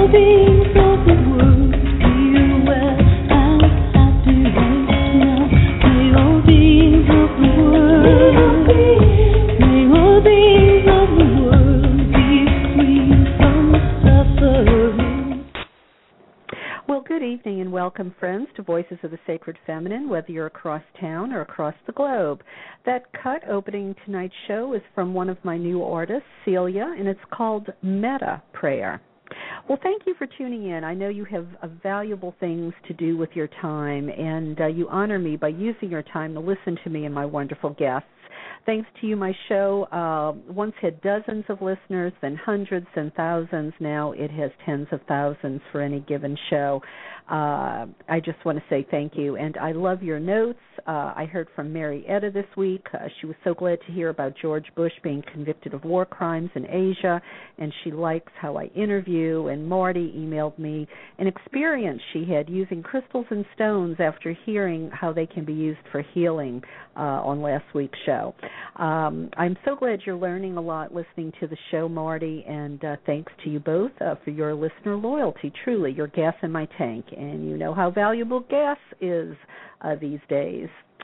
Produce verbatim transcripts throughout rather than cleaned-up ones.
Welcome, friends, to Voices of the Sacred Feminine, whether you're across town or across the globe. That cut opening tonight's show is from one of my new artists, Celia, and it's called Metta Prayer. Well, thank you for tuning in. I know you have uh, valuable things to do with your time, and uh, you honor me by using your time to listen to me and my wonderful guests. Thanks to you, my show uh, once had dozens of listeners, then hundreds and thousands. Now it has tens of thousands for any given show. Uh, I just want to say thank you. And I love your notes. Uh, I heard from Mary Etta this week. Uh, she was so glad to hear about George Bush being convicted of war crimes in Asia, and she likes how I interview. And Marty emailed me an experience she had using crystals and stones after hearing how they can be used for healing uh, on last week's show. Um, I'm so glad you're learning a lot listening to the show, Marty, and uh, thanks to you both uh, for your listener loyalty. Truly, you're gas in my tank, and you know how valuable gas is uh, these days.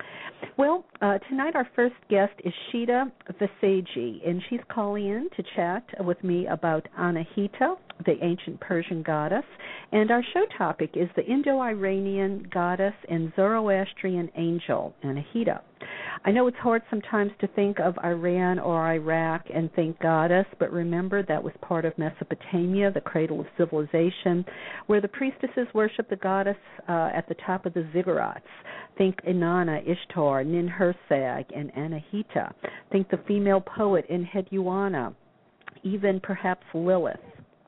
Well, uh, tonight our first guest is Shida Vaseji, and she's calling in to chat with me about Anahita, the ancient Persian goddess, and our show topic is the Indo-Iranian goddess and Zoroastrian angel, Anahita. I know it's hard sometimes to think of Iran or Iraq and think goddess, but remember that was part of Mesopotamia, the cradle of civilization, where the priestesses worship the goddess uh, at the top of the ziggurats. Think Inanna, Ishtar, Ninhursag, and Anahita. Think the female poet Enheduanna, even perhaps Lilith.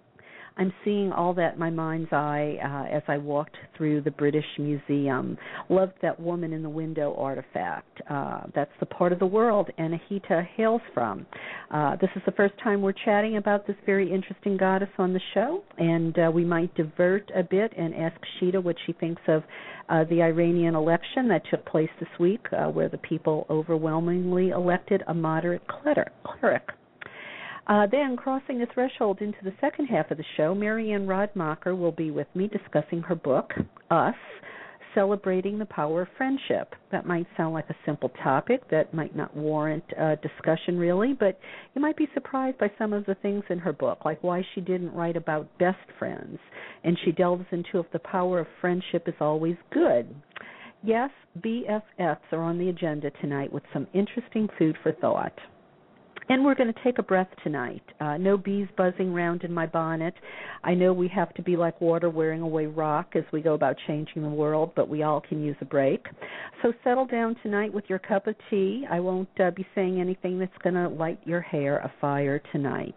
I'm seeing all that in my mind's eye uh, as I walked through the British Museum. Loved that woman in the window artifact. Uh, that's the part of the world Anahita hails from. Uh, this is the first time we're chatting about this very interesting goddess on the show, and uh, we might divert a bit and ask Shida what she thinks of uh, the Iranian election that took place this week, uh, where the people overwhelmingly elected a moderate cleric. Uh, then, crossing the threshold into the second half of the show, Marianne Radmacher will be with me discussing her book, Us, Celebrating the Power of Friendship. That might sound like a simple topic that might not warrant uh, discussion really, but you might be surprised by some of the things in her book, like why she didn't write about best friends, and she delves into if the power of friendship is always good. Yes, B F Fs are on the agenda tonight with some interesting food for thought. And we're going to take a breath tonight. Uh, no bees buzzing round in my bonnet. I know we have to be like water wearing away rock as we go about changing the world, but we all can use a break. So settle down tonight with your cup of tea. I won't uh, be saying anything that's going to light your hair afire tonight.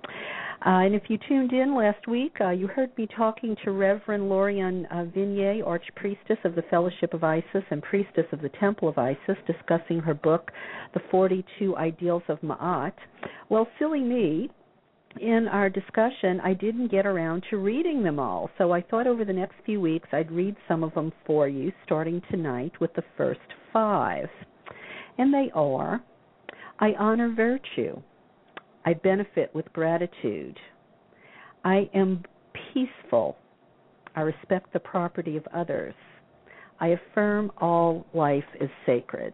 Uh, and if you tuned in last week, uh, you heard me talking to Reverend Lorianne uh, Vignier, Archpriestess of the Fellowship of Isis and Priestess of the Temple of Isis, discussing her book, The forty-two Ideals of Ma'at. Well, silly me, in our discussion, I didn't get around to reading them all, so I thought over the next few weeks I'd read some of them for you, starting tonight with the first five. And they are, I honor virtue. I benefit with gratitude. I am peaceful. I respect the property of others. I affirm all life is sacred.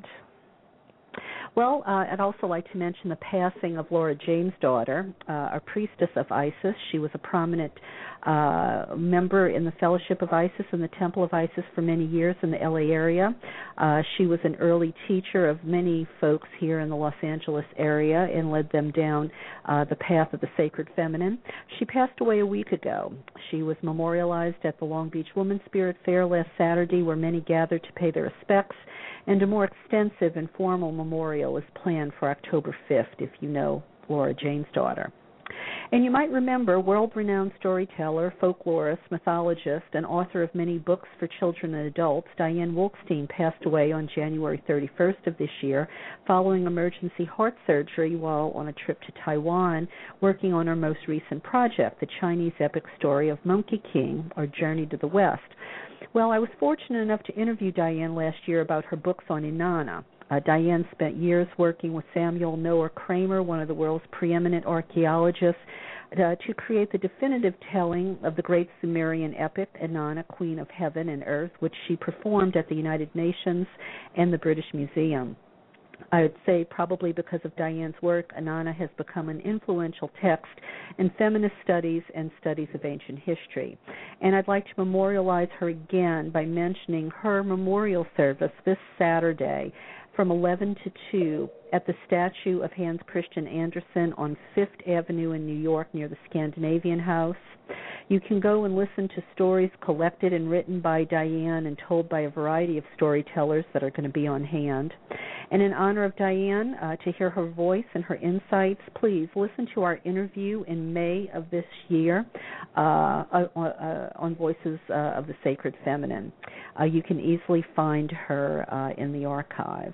Well, uh, I'd also like to mention the passing of Laura James' daughter, uh, a priestess of Isis. She was a prominent uh, member in the Fellowship of Isis and the Temple of Isis for many years in the L A area. Uh, she was an early teacher of many folks here in the Los Angeles area and led them down uh, the path of the sacred feminine. She passed away a week ago. She was memorialized at the Long Beach Women's Spirit Fair last Saturday, where many gathered to pay their respects, and a more extensive and formal memorial is planned for October fifth, if you know Laura James' daughter. And you might remember world-renowned storyteller, folklorist, mythologist, and author of many books for children and adults, Diane Wolkstein passed away on January thirty-first of this year following emergency heart surgery while on a trip to Taiwan working on her most recent project, the Chinese epic story of Monkey King, or Journey to the West. Well, I was fortunate enough to interview Diane last year about her books on Inanna. Uh, Diane spent years working with Samuel Noah Kramer, one of the world's preeminent archaeologists, uh, to create the definitive telling of the great Sumerian epic, Inanna, Queen of Heaven and Earth, which she performed at the United Nations and the British Museum. I would say probably because of Diane's work, Inanna has become an influential text in feminist studies and studies of ancient history. And I'd like to memorialize her again by mentioning her memorial service this Saturday from eleven to two at the statue of Hans Christian Andersen on Fifth Avenue in New York near the Scandinavian House. You can go and listen to stories collected and written by Diane and told by a variety of storytellers that are going to be on hand. And in honor of Diane, uh, to hear her voice and her insights, please listen to our interview in May of this year uh, uh, uh, on Voices uh, of the Sacred Feminine. Uh, you can easily find her uh, in the archives.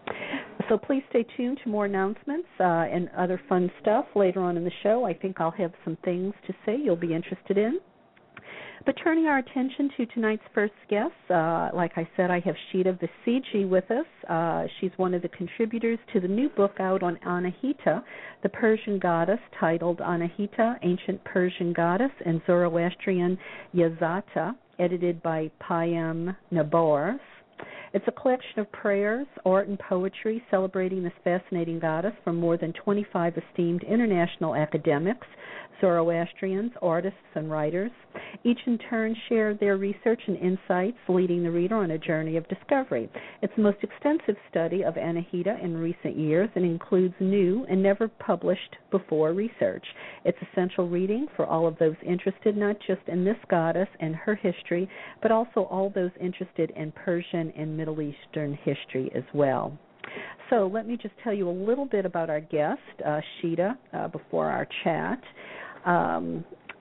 So please stay tuned to more announcements uh, and other fun stuff later on in the show. I think I'll have some things to say you'll be interested in. But turning our attention to tonight's first guest, uh, like I said, I have Shida Vasiji with us. Uh, she's one of the contributors to the new book out on Anahita, the Persian goddess, titled Anahita, Ancient Persian Goddess and Zoroastrian Yazata, edited by Payam Nabors. It's a collection of prayers, art, and poetry celebrating this fascinating goddess from more than twenty-five esteemed international academics, Zoroastrians, artists, and writers. Each in turn share their research and insights, leading the reader on a journey of discovery. It's the most extensive study of Anahita in recent years and includes new and never published before research. It's essential reading for all of those interested not just in this goddess and her history, but also all those interested in Persian and Middle Eastern history as well. So let me just tell you a little bit about our guest, uh, Shida, uh, before our chat. Um,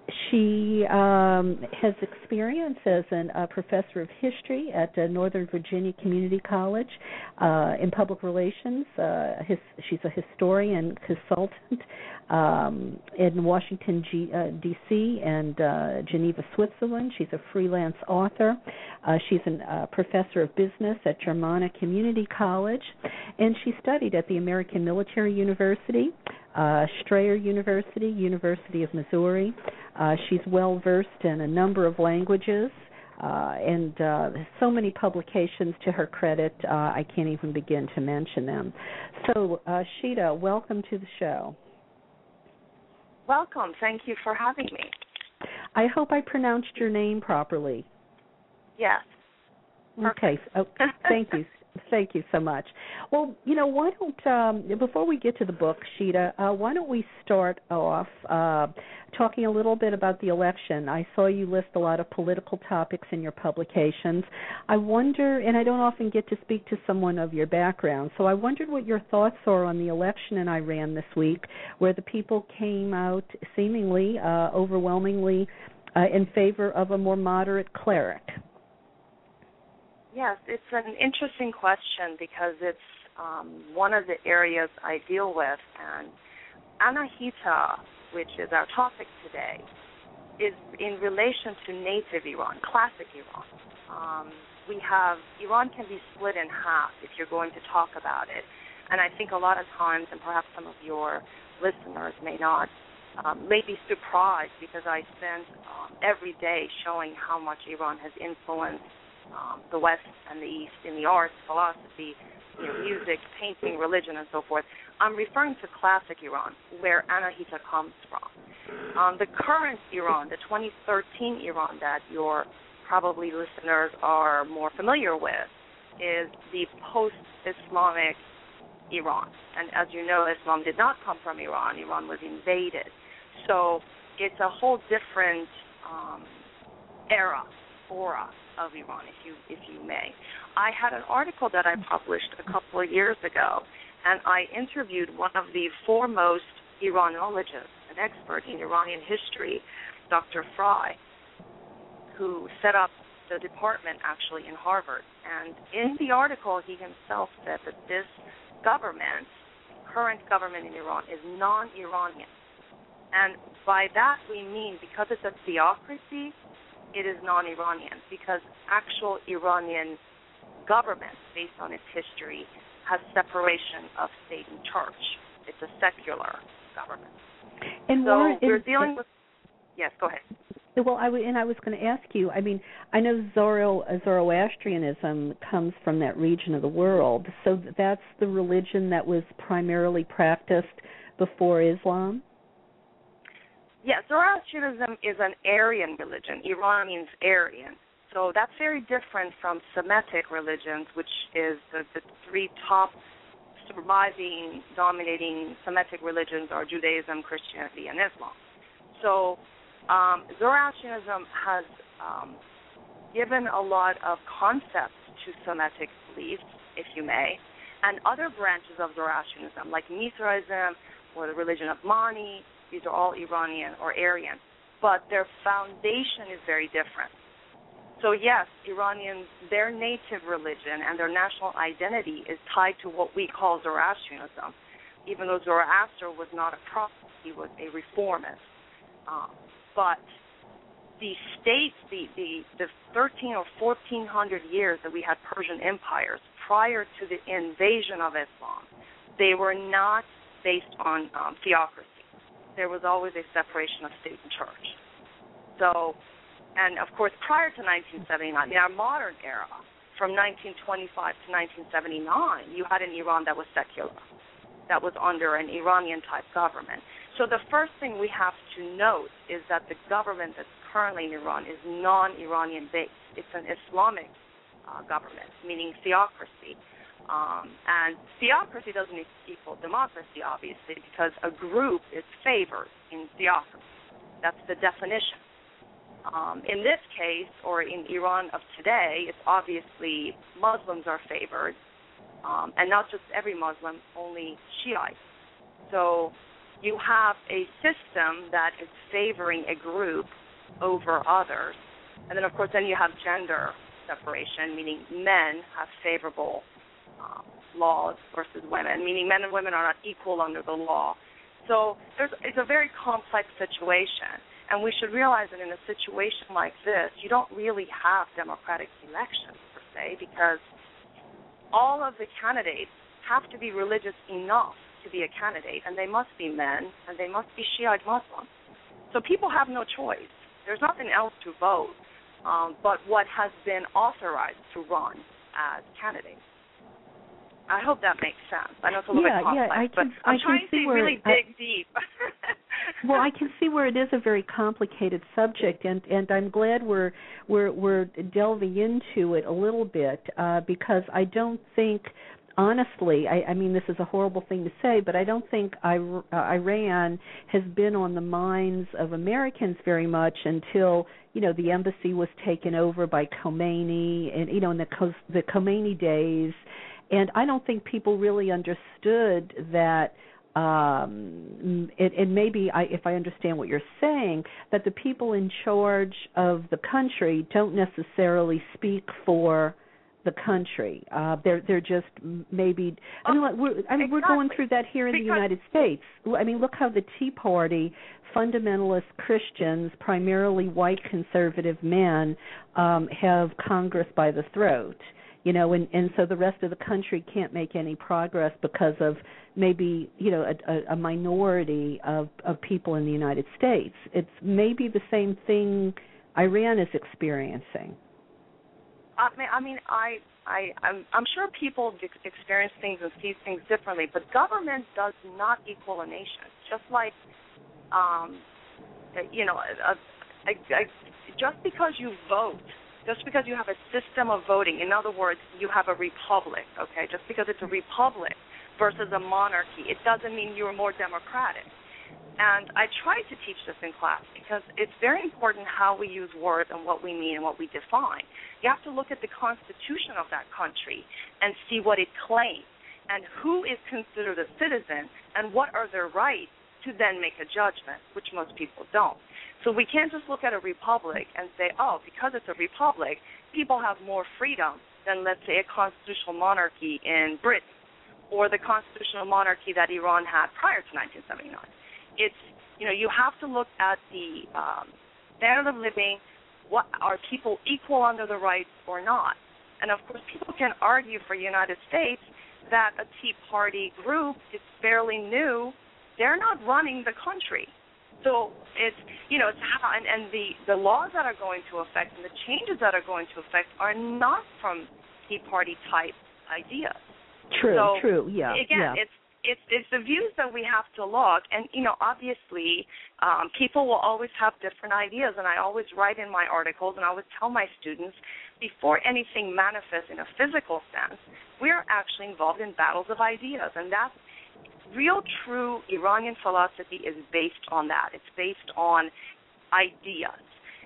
she um, has experience as a uh, professor of history at uh, Northern Virginia Community College uh, in public relations. Uh, his, she's a historian consultant um, in Washington, G, uh, D C and uh, Geneva, Switzerland. She's a freelance author. Uh, she's a uh, professor of business at Germanna Community College, and she studied at the American Military University, uh, Strayer University, University of Missouri. Uh, she's well-versed in a number of languages, uh, and uh, so many publications to her credit, uh, I can't even begin to mention them. So, uh, Shida, welcome to the show. Welcome. Thank you for having me. I hope I pronounced your name properly. Yes. Okay. Oh, thank you. Thank you so much. Well, you know, why don't, um, before we get to the book, Shida, uh, why don't we start off uh, talking a little bit about the election? I saw you list a lot of political topics in your publications. I wonder, and I don't often get to speak to someone of your background, so I wondered what your thoughts are on the election in Iran this week, where the people came out seemingly uh, overwhelmingly uh, in favor of a more moderate cleric. Yes, it's an interesting question because it's um, one of the areas I deal with. And Anahita, which is our topic today, is in relation to native Iran, classic Iran. Um, we have, Iran can be split in half if you're going to talk about it. And I think a lot of times, and perhaps some of your listeners may not, um, may be surprised because I spend um, every day showing how much Iran has influenced Um, the West and the East in the arts, philosophy, you know, music, painting, religion, and so forth. I'm referring to classic Iran, where Anahita comes from. Um, the current Iran, the twenty thirteen Iran that your probably listeners are more familiar with, is the post-Islamic Iran. And as you know, Islam did not come from Iran. Iran was invaded. So it's a whole different um, era for us of Iran, if you if you may. I had an article that I published a couple of years ago, and I interviewed one of the foremost Iranologists, an expert in Iranian history, Doctor Fry, who set up the department actually in Harvard. And in the article, he himself said that this government, current government in Iran, is non-Iranian. And by that we mean, because it's a theocracy, it is non-Iranian, because actual Iranian government, based on its history, has separation of state and church. It's a secular government. And so Warren, we're and, dealing with. Yes, go ahead. Well, I w- and I was going to ask you. I mean, I know Zoro, Zoroastrianism comes from that region of the world, so that's the religion that was primarily practiced before Islam. Yes, Zoroastrianism is an Aryan religion. Iran means Aryan. So that's very different from Semitic religions, which is the, the three top surviving, dominating Semitic religions are Judaism, Christianity, and Islam. So um, Zoroastrianism has um, given a lot of concepts to Semitic beliefs, if you may, and other branches of Zoroastrianism, like Mithraism or the religion of Mani. These are all Iranian or Aryan, but their foundation is very different. So yes, Iranians, their native religion and their national identity is tied to what we call Zoroastrianism, even though Zoroaster was not a prophet, he was a reformist. Um, but the states, the, the, the thirteen or fourteen hundred years that we had Persian empires prior to the invasion of Islam, they were not based on um, theocracy. There was always a separation of state and church. So, and of course, prior to nineteen seventy-nine, in our modern era, from nineteen twenty-five to nineteen seventy-nine, you had an Iran that was secular, that was under an Iranian-type government. So the first thing we have to note is that the government that's currently in Iran is non-Iranian based. It's an Islamic uh, government, meaning theocracy. Um, and theocracy doesn't equal democracy, obviously, because a group is favored in theocracy. That's the definition. Um, in this case, or in Iran of today, it's obviously Muslims are favored, um, and not just every Muslim, only Shiites. So you have a system that is favoring a group over others. And then, of course, then you have gender separation, meaning men have favorable um, laws versus women, meaning men and women are not equal under the law. So there's, it's a very complex situation. And we should realize that in a situation like this, you don't really have democratic elections, per se, because all of the candidates have to be religious enough to be a candidate, and they must be men, and they must be Shiite Muslims. So people have no choice. There's nothing else to vote um, but what has been authorized to run as candidates. I hope that makes sense. I know it's a little yeah, bit complex, yeah, I can, but I'm I trying can see to where, really dig I, deep. Well, I can see where it is a very complicated subject, and, and I'm glad we're we're we're delving into it a little bit uh, because I don't think, honestly, I, I mean this is a horrible thing to say, but I don't think I, uh, Iran has been on the minds of Americans very much until you know the embassy was taken over by Khomeini, and you know in the the Khomeini days. And I don't think people really understood that, um, it, it maybe, I, if I understand what you're saying, that the people in charge of the country don't necessarily speak for the country. Uh, they're they're just maybe. I mean, like, we're, I mean, exactly. we're going through that here in because, the United States. I mean, look how the Tea Party, fundamentalist Christians, primarily white conservative men, um, have Congress by the throat. You know, and, and so the rest of the country can't make any progress because of maybe, you know, a, a minority of, of people in the United States. It's maybe the same thing Iran is experiencing. I mean, I mean, I, I, I'm, I'm sure people experience things and see things differently, but government does not equal a nation. Just like, um, you know, a, a, a, just because you vote. Just because you have a system of voting, in other words, you have a republic, okay? Just because it's a republic versus a monarchy, it doesn't mean you're more democratic. And I try to teach this in class because it's very important how we use words and what we mean and what we define. You have to look at the constitution of that country and see what it claims and who is considered a citizen and what are their rights to then make a judgment, which most people don't. So we can't just look at a republic and say, oh, because it's a republic, people have more freedom than, let's say, a constitutional monarchy in Britain or the constitutional monarchy that Iran had prior to nineteen seventy-nine. It's, you know, you have to look at the um, standard of living, what are people equal under the rights or not? And, of course, people can argue for the United States that a Tea Party group is fairly new they're not running the country. So it's, you know, it's how, and, and the, the laws that are going to affect and the changes that are going to affect are not from Tea Party type ideas. True, so, true, yeah. Again, yeah. it's it's it's the views that we have to log, and you know, obviously, um, people will always have different ideas, and I always write in my articles, and I always tell my students, before anything manifests in a physical sense, we are actually involved in battles of ideas, and that's real, true Iranian philosophy is based on that. It's based on ideas.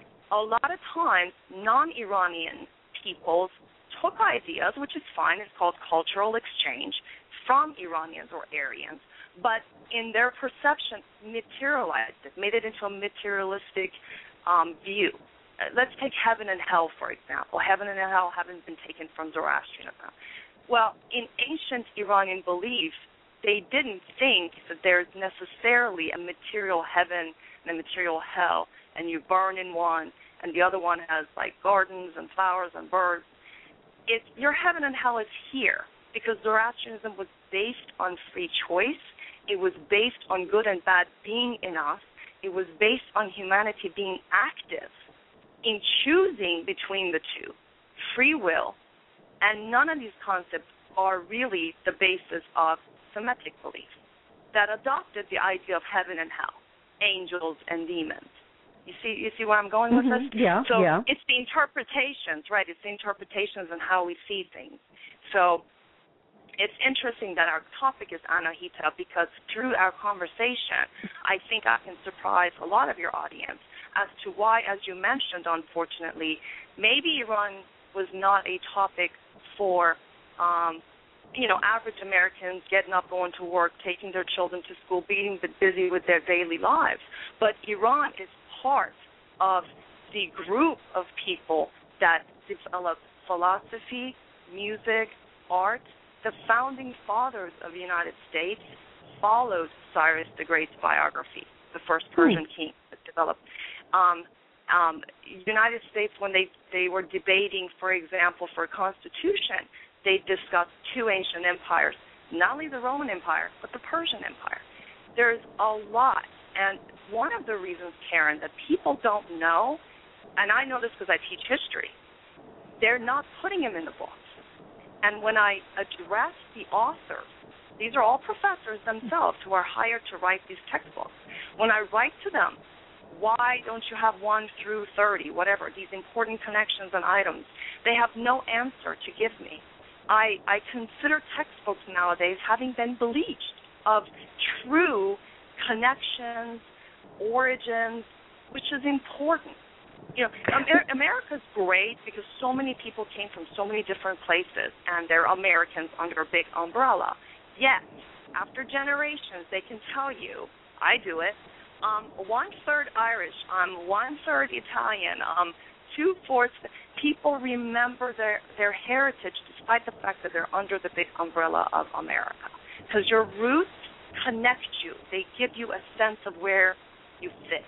A lot of times, non-Iranian peoples took ideas, which is fine. It's called cultural exchange, from Iranians or Aryans, but in their perception, materialized it, made it into a materialistic um, view. Uh, let's take heaven and hell, for example. Heaven and hell haven't been taken from Zoroastrianism. Well, in ancient Iranian belief, they didn't think that there's necessarily a material heaven and a material hell, and you burn in one, and the other one has, like, gardens and flowers and birds. It's, your heaven and hell is here, because Zoroastrianism was based on free choice. It was based on good and bad being in us. It was based on humanity being active in choosing between the two, free will, and none of these concepts are really the basis of Semitic belief that adopted the idea of heaven and hell, angels and demons. You see, you see where I'm going with mm-hmm. this? Yeah, so yeah. It's the interpretations, right? It's the interpretations and how we see things. So it's interesting that our topic is Anahita because through our conversation, I think I can surprise a lot of your audience as to why, as you mentioned, unfortunately, maybe Iran was not a topic for, um, you know, average Americans getting up, going to work, taking their children to school, being busy with their daily lives. But Iran is part of the group of people that develop philosophy, music, art. The founding fathers of the United States followed Cyrus the Great's biography, the first Persian hmm. king that developed. Um, um, United States, when they, they were debating, for example, for a constitution, they discussed two ancient empires, not only the Roman Empire, but the Persian Empire. There's a lot. And one of the reasons, Karen, that people don't know, and I know this because I teach history, they're not putting them in the books. And when I address the authors, these are all professors themselves who are hired to write these textbooks. When I write to them, why don't you have one through thirty, whatever, these important connections and items, they have no answer to give me. I, I consider textbooks nowadays having been bleached of true connections, origins, which is important. You know, Amer- America's great because so many people came from so many different places, and they're Americans under a big umbrella. Yet, after generations, they can tell you, I do it, um, one-third Irish, um, one-third Italian, um, two-fourths. People remember their, their heritage despite the fact that they're under the big umbrella of America. Because your roots connect you. They give you a sense of where you fit.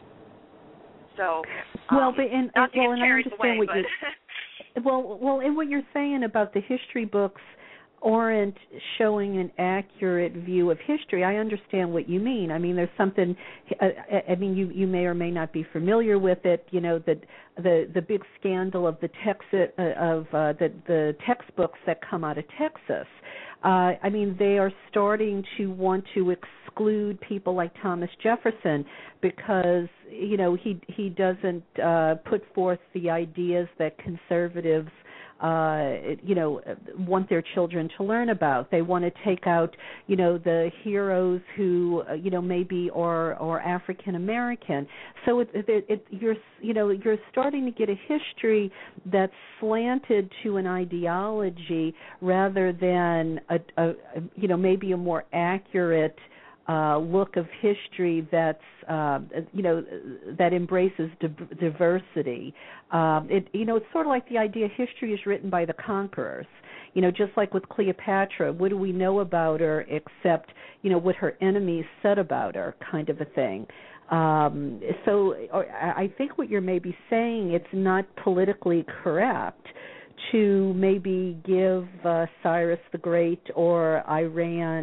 So, um, well, but and, not to well, get and I carried understand away, what you well, well, and what you're saying about the history books aren't showing an accurate view of history. I understand what you mean. I mean, there's something. I, I mean, you you may or may not be familiar with it. You know, the the the big scandal of the text uh, of uh, the the textbooks that come out of Texas. Uh, I mean, they are starting to want to exclude people like Thomas Jefferson because, you know, he he doesn't uh, put forth the ideas that conservatives, uh, you know, want their children to learn about. They want to take out, you know, the heroes who, uh, you know, maybe are, are African American. So it, it, it, you're, you know, you're starting to get a history that's slanted to an ideology rather than a, a, a you know, maybe a more accurate Uh, look of history that's uh, you know that embraces di- diversity. Um, it you know it's sort of like the idea history is written by the conquerors. You know, just like with Cleopatra, what do we know about her except you know what her enemies said about her, kind of a thing. Um, so or, I think what you're maybe saying, it's not politically correct to maybe give uh, Cyrus the Great or Iran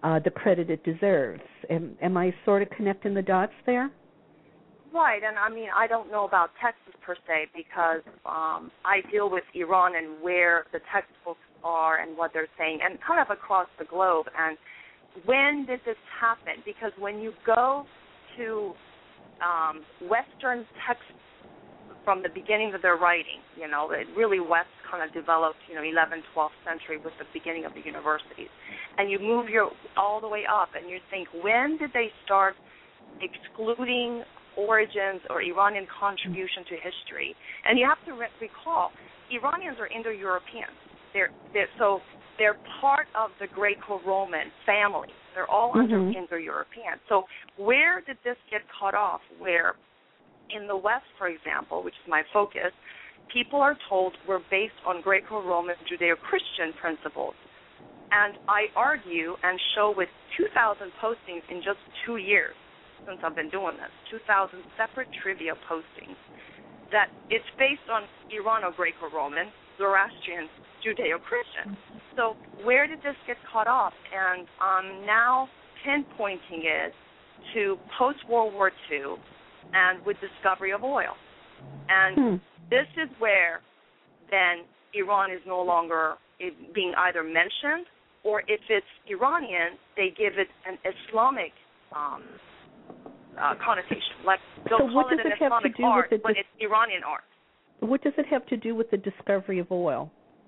uh, the credit it deserves. Am, am I sort of connecting the dots there? Right, and I mean, I don't know about Texas per se because um, I deal with Iran and where the textbooks are and what they're saying, and kind of across the globe. And when did this happen? Because when you go to um, Western texts from the beginning of their writing, you know, it really West kind of developed, you know, eleventh, twelfth century with the beginning of the universities, and you move your all the way up, and you think, when did they start excluding origins or Iranian contribution to history? And you have to re- recall, Iranians are Indo-Europeans. They're, they're so they're part of the Greco-Roman family. They're all mm-hmm. under Indo-European. So where did this get cut off? Where in the West, for example, which is my focus, people are told we're based on Greco-Roman Judeo-Christian principles. And I argue and show with two thousand postings in just two years since I've been doing this, two thousand separate trivia postings, that it's based on Irano-Greco-Roman, Zoroastrian, Judeo-Christian. So where did this get cut off? And I'm now pinpointing it to post-World War Two and with discovery of oil. And hmm. this is where then Iran is no longer being either mentioned, or if it's Iranian, they give it an Islamic um, uh, connotation. Like they'll so call it an it Islamic art, dis- but it's Iranian art. What does it have to do with the discovery of oil?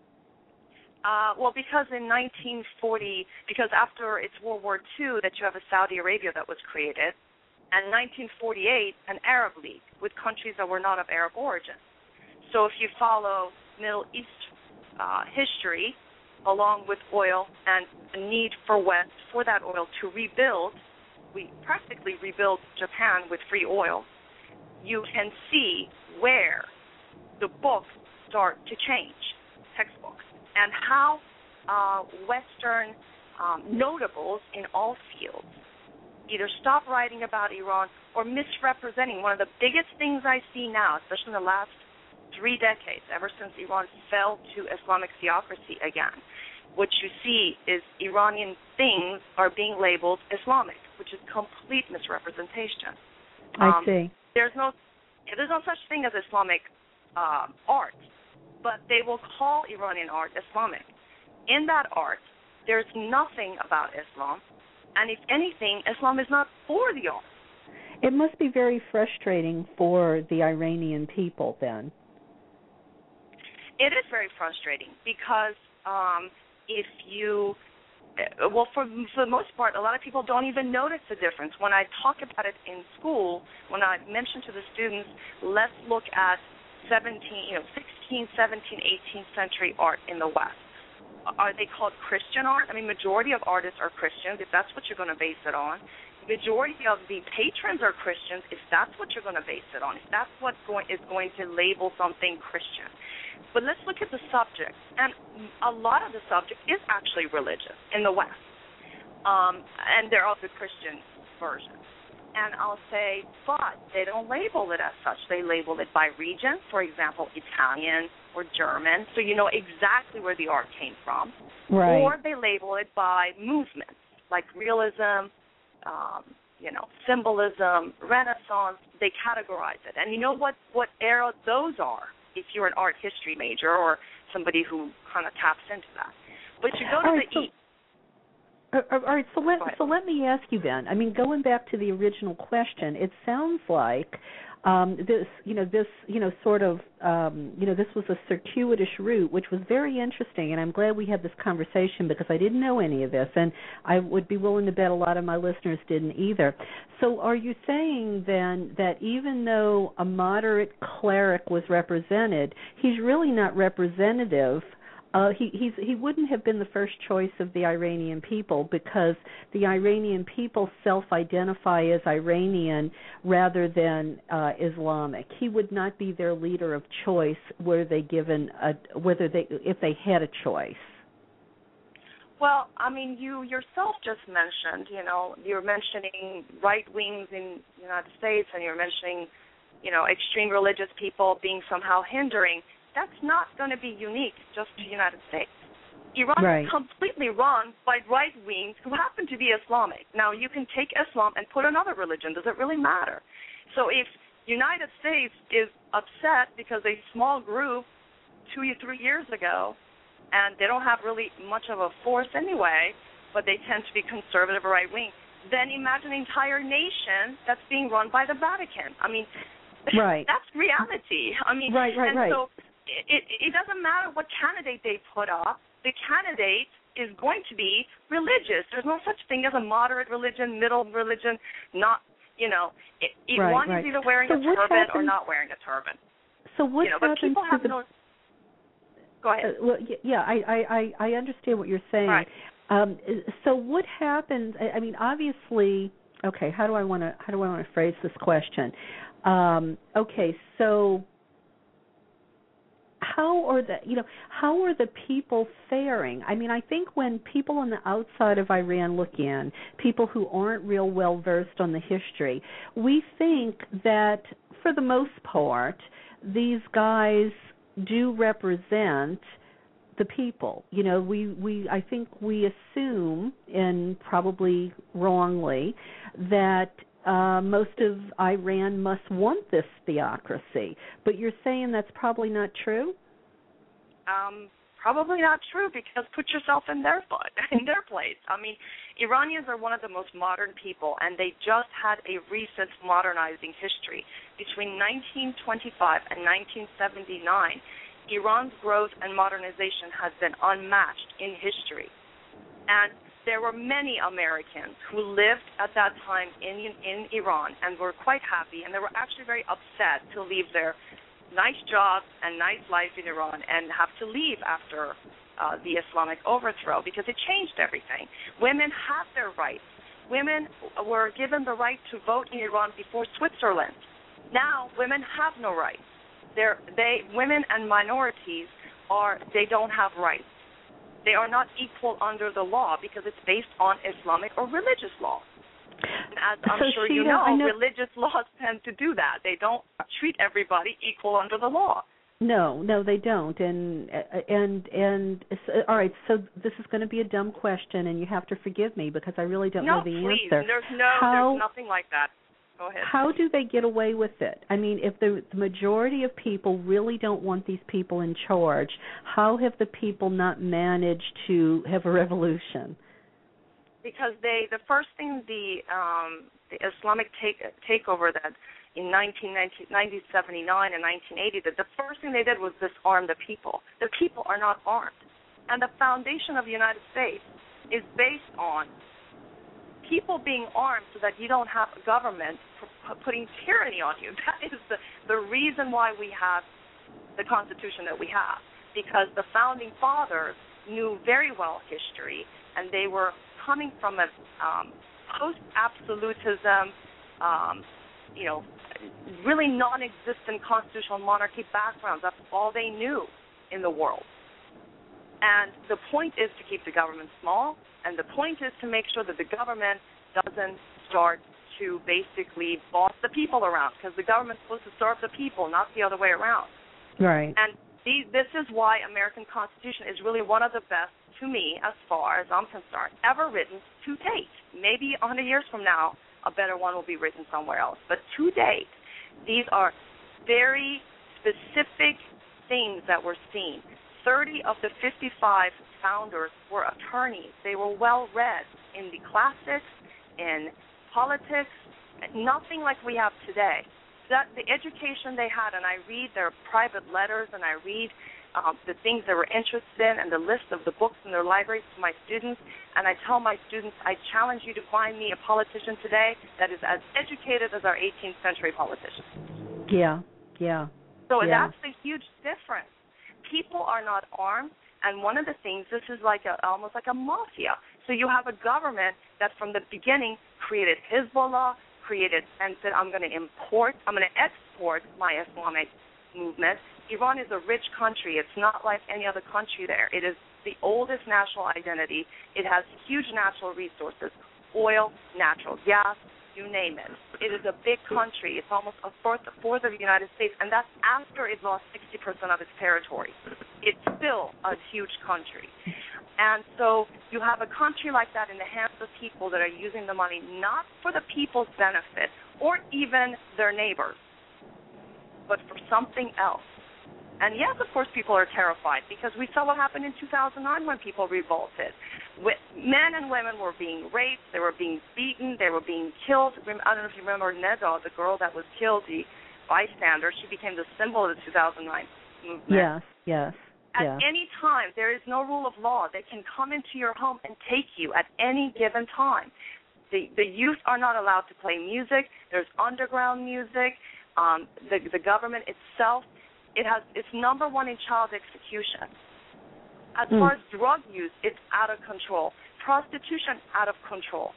Uh, well, because in nineteen forty, because after it's World War Two, that you have a Saudi Arabia that was created, and nineteen forty-eight, an Arab League with countries that were not of Arab origin. So if you follow Middle East uh, history, along with oil and the need for West for that oil to rebuild, we practically rebuilt Japan with free oil, you can see where the books start to change, textbooks, and how uh, Western um, notables in all fields either stop writing about Iran or misrepresenting. One of the biggest things I see now, especially in the last three decades, ever since Iran fell to Islamic theocracy again, what you see is Iranian things are being labeled Islamic, which is complete misrepresentation. I um, see. There's no, there's no such thing as Islamic uh, art, but they will call Iranian art Islamic. In that art, there's nothing about Islam, and if anything, Islam is not for the art. It must be very frustrating for the Iranian people then. It is very frustrating because um, if you, well, for, for the most part, a lot of people don't even notice the difference. When I talk about it in school, when I mention to the students, let's look at seventeen, you know, sixteenth, seventeenth, eighteenth century art in the West. Are they called Christian art? I mean, majority of artists are Christians, if that's what you're going to base it on. Majority of the patrons are Christians, if that's what you're going to base it on, if that's what going, is going to label something Christian. But let's look at the subject. And a lot of the subject is actually religious in the West. Um, and they're of the Christian version. And I'll say, but they don't label it as such. They label it by region, for example, Italian or German, so you know exactly where the art came from. Right. Or they label it by movements, like realism, um, you know, symbolism, Renaissance. They categorize it. And you know what, what era those are, if you're an art history major or somebody who kind of taps into that. But you go to All right, the so- East. All right, so let so let me ask you then. I mean, going back to the original question, it sounds like um, this, you know, this, you know, sort of, um, you know, this was a circuitous route, which was very interesting, and I'm glad we had this conversation because I didn't know any of this, and I would be willing to bet a lot of my listeners didn't either. So, are you saying then that even though a moderate cleric was represented, he's really not representative? Uh, he he's, he wouldn't have been the first choice of the Iranian people because the Iranian people self-identify as Iranian rather than uh, Islamic. He would not be their leader of choice were they given a, whether they if they had a choice. Well, I mean, you yourself just mentioned, you know, you're mentioning right wings in the United States, and you're mentioning, you know, extreme religious people being somehow hindering. That's not going to be unique just to the United States. Iran right. is completely run by right wings who happen to be Islamic. Now, you can take Islam and put another religion. Does it really matter? So if United States is upset because a small group two or three years ago, and they don't have really much of a force anyway, but they tend to be conservative or right wing, then imagine an entire nation that's being run by the Vatican. I mean, right. that's reality. I mean, right, right, and right. so it, it doesn't matter what candidate they put up. The candidate is going to be religious. There's no such thing as a moderate religion, middle religion, not, you know, it, it, right, one right. is either wearing so a turban happens, or not wearing a turban. So what you know, happens but people to have the... no... Go ahead. Uh, well, yeah, I, I, I understand what you're saying. Right. Um, so what happens? I, I mean, obviously, okay. How do I want to how do I want to phrase this question? Um, okay, so how are the you know how are the people faring? I mean, I think when people on the outside of Iran look in, people who aren't real well versed on the history, we think that for the most part, these guys do represent the people. You know, we, we I think we assume, and probably wrongly, that uh, most of Iran must want this theocracy. But you're saying that's probably not true? Um, probably not true, because put yourself in their foot, in their place. I mean, Iranians are one of the most modern people, and they just had a recent modernizing history. Between nineteen twenty-five and nineteen seventy-nine, Iran's growth and modernization has been unmatched in history. And there were many Americans who lived at that time in in Iran and were quite happy, and they were actually very upset to leave their nice jobs and nice life in Iran and have to leave after uh, the Islamic overthrow, because it changed everything. Women had their rights. Women were given the right to vote in Iran before Switzerland. Now women have no rights. They're, they women and minorities are they don't have rights. They are not equal under the law because it's based on Islamic or religious law. And as I'm so sure Sheeta, you know, I know, religious laws tend to do that. They don't treat everybody equal under the law. No, no, they don't. And and and all right. So this is going to be a dumb question, and you have to forgive me because I really don't no, know the please. answer. There's no, how, there's nothing like that. Go ahead. How do they get away with it? I mean, if the, the majority of people really don't want these people in charge, how have the people not managed to have a revolution? Because they, the first thing the um, the Islamic take, takeover that in nineteen seventy-nine and nineteen eighty, that the first thing they did was disarm the people. The people are not armed, and the foundation of the United States is based on people being armed so that you don't have a government p- putting tyranny on you. That is the, the reason why we have the Constitution that we have, because the founding fathers knew very well history, and they were coming from a um, post-absolutism, um, you know, really non-existent constitutional monarchy backgrounds. That's all they knew in the world. And the point is to keep the government small, and the point is to make sure that the government doesn't start to basically boss the people around, because the government's supposed to serve the people, not the other way around. Right. And these, this is why American Constitution is really one of the best, to me, as far as I'm concerned, ever written to date. Maybe one hundred years from now, a better one will be written somewhere else. But to date, these are very specific things that we're seeing. thirty of the fifty-five founders were attorneys. They were well-read in the classics, in politics, nothing like we have today. That the education they had, and I read their private letters, and I read um, the things they were interested in, and the list of the books in their libraries to my students, and I tell my students, I challenge you to find me a politician today that is as educated as our eighteenth century politicians. Yeah, yeah. So yeah. that's the huge difference. People are not armed, and one of the things, this is like a, almost like a mafia. So you have a government that from the beginning created Hezbollah, created and said, I'm going to import, I'm going to export my Islamic movement. Iran is a rich country. It's not like any other country there. It is the oldest national identity. It has huge natural resources, oil, natural gas, you name it. It is a big country. It's almost a fourth, a fourth of the United States, and that's after it lost sixty percent of its territory. It's still a huge country. And so you have a country like that in the hands of people that are using the money not for the people's benefit or even their neighbors, but for something else. And yes, of course, people are terrified because we saw what happened in two thousand nine when people revolted. Men and women were being raped, they were being beaten, they were being killed. I don't know if you remember Nedo, the girl that was killed, the bystander. She became the symbol of the two thousand nine movement. Yes, yes. At yes. any time, there is no rule of law. They can come into your home and take you at any given time. The the youth are not allowed to play music. There's underground music. Um, the the government itself, it has it's number one in child execution. As mm. far as drug use, it's out of control. Prostitution, out of control.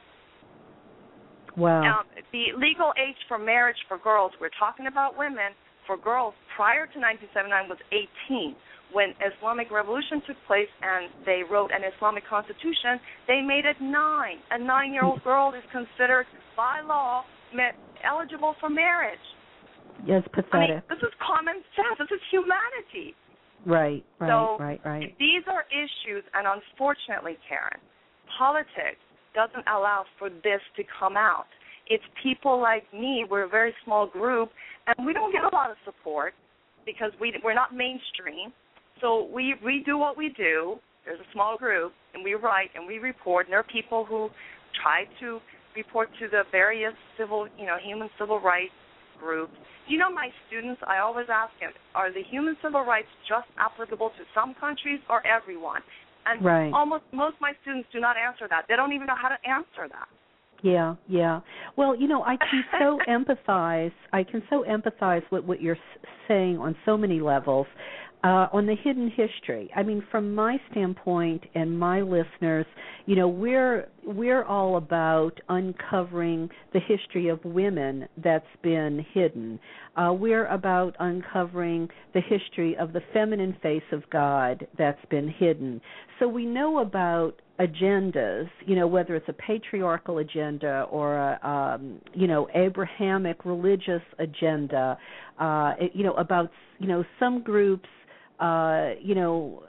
Wow. Um, the legal age for marriage for girls, we're talking about women, for girls prior to nineteen seventy-nine was eighteen. When Islamic Revolution took place and they wrote an Islamic constitution, they made it nine. A nine-year-old girl is considered, by law, eligible for marriage. Yes, pathetic. I mean, this is common sense. This is humanity. Right, right, so right, right. These are issues, and unfortunately, Karen, politics doesn't allow for this to come out. It's people like me. We're a very small group, and we don't get a lot of support because we, we're not mainstream. So we, we do what we do. There's a small group, and we write and we report. And there are people who try to report to the various civil, you know, human civil rights groups. You know, my students, I always ask them, are the human civil rights just applicable to some countries or everyone? And right. almost most of my students do not answer that. They don't even know how to answer that. Yeah, yeah. Well, you know, I can so empathize. I can so empathize with what you're saying on so many levels. Uh, on the hidden history, I mean, from my standpoint and my listeners, you know, we're we're all about uncovering the history of women that's been hidden. Uh, we're about uncovering the history of the feminine face of God that's been hidden. So we know about agendas, you know, whether it's a patriarchal agenda or a, um, you know, Abrahamic religious agenda, uh, you know, about, you know, some groups, Uh, you know,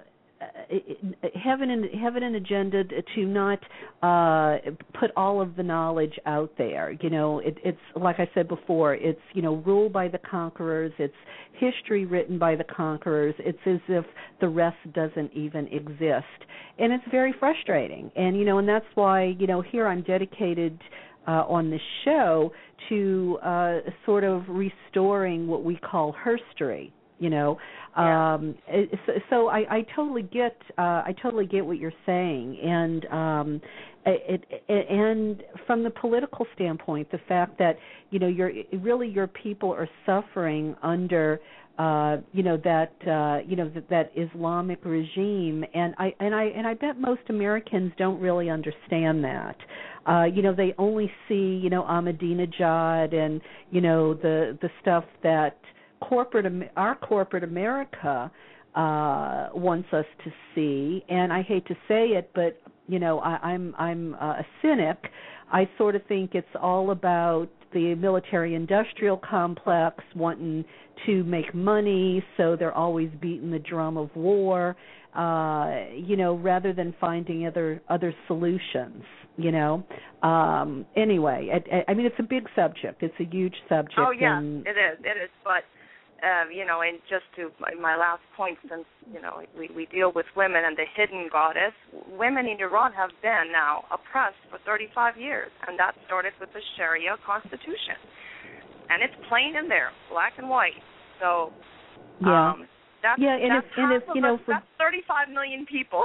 have an have an agenda to not uh, put all of the knowledge out there. You know, it, it's like I said before. It's you know, ruled by the conquerors. It's history written by the conquerors. It's as if the rest doesn't even exist, and it's very frustrating. And you know, and that's why you know here I'm dedicated uh, on this show to uh, sort of restoring what we call herstory. You know, yeah. um, so, so I, I totally get uh, I totally get what you're saying, and um, it, it, and from the political standpoint, the fact that you know you're really your people are suffering under uh, you know that uh, you know that, that Islamic regime, and I and I and I bet most Americans don't really understand that. Uh, you know, they only see you know Ahmadinejad and you know the the stuff that corporate our corporate America uh, wants us to see, and I hate to say it, but you know I, I'm I'm uh, a cynic. I sort of think it's all about the military-industrial complex wanting to make money, so they're always beating the drum of war, uh, you know, rather than finding other other solutions. You know. Um, anyway, I, I mean, it's a big subject. It's a huge subject. Oh yeah, and, it is. It is, but. Uh, you know, and just to my, my last point, since, you know, we, we deal with women and the hidden goddess, women in Iran have been now oppressed for thirty-five years, and that started with the Sharia constitution. And it's plain in there, black and white. So, yeah. um, that's, yeah, and that's, it's, and it's you know, us, for, that's thirty-five million people.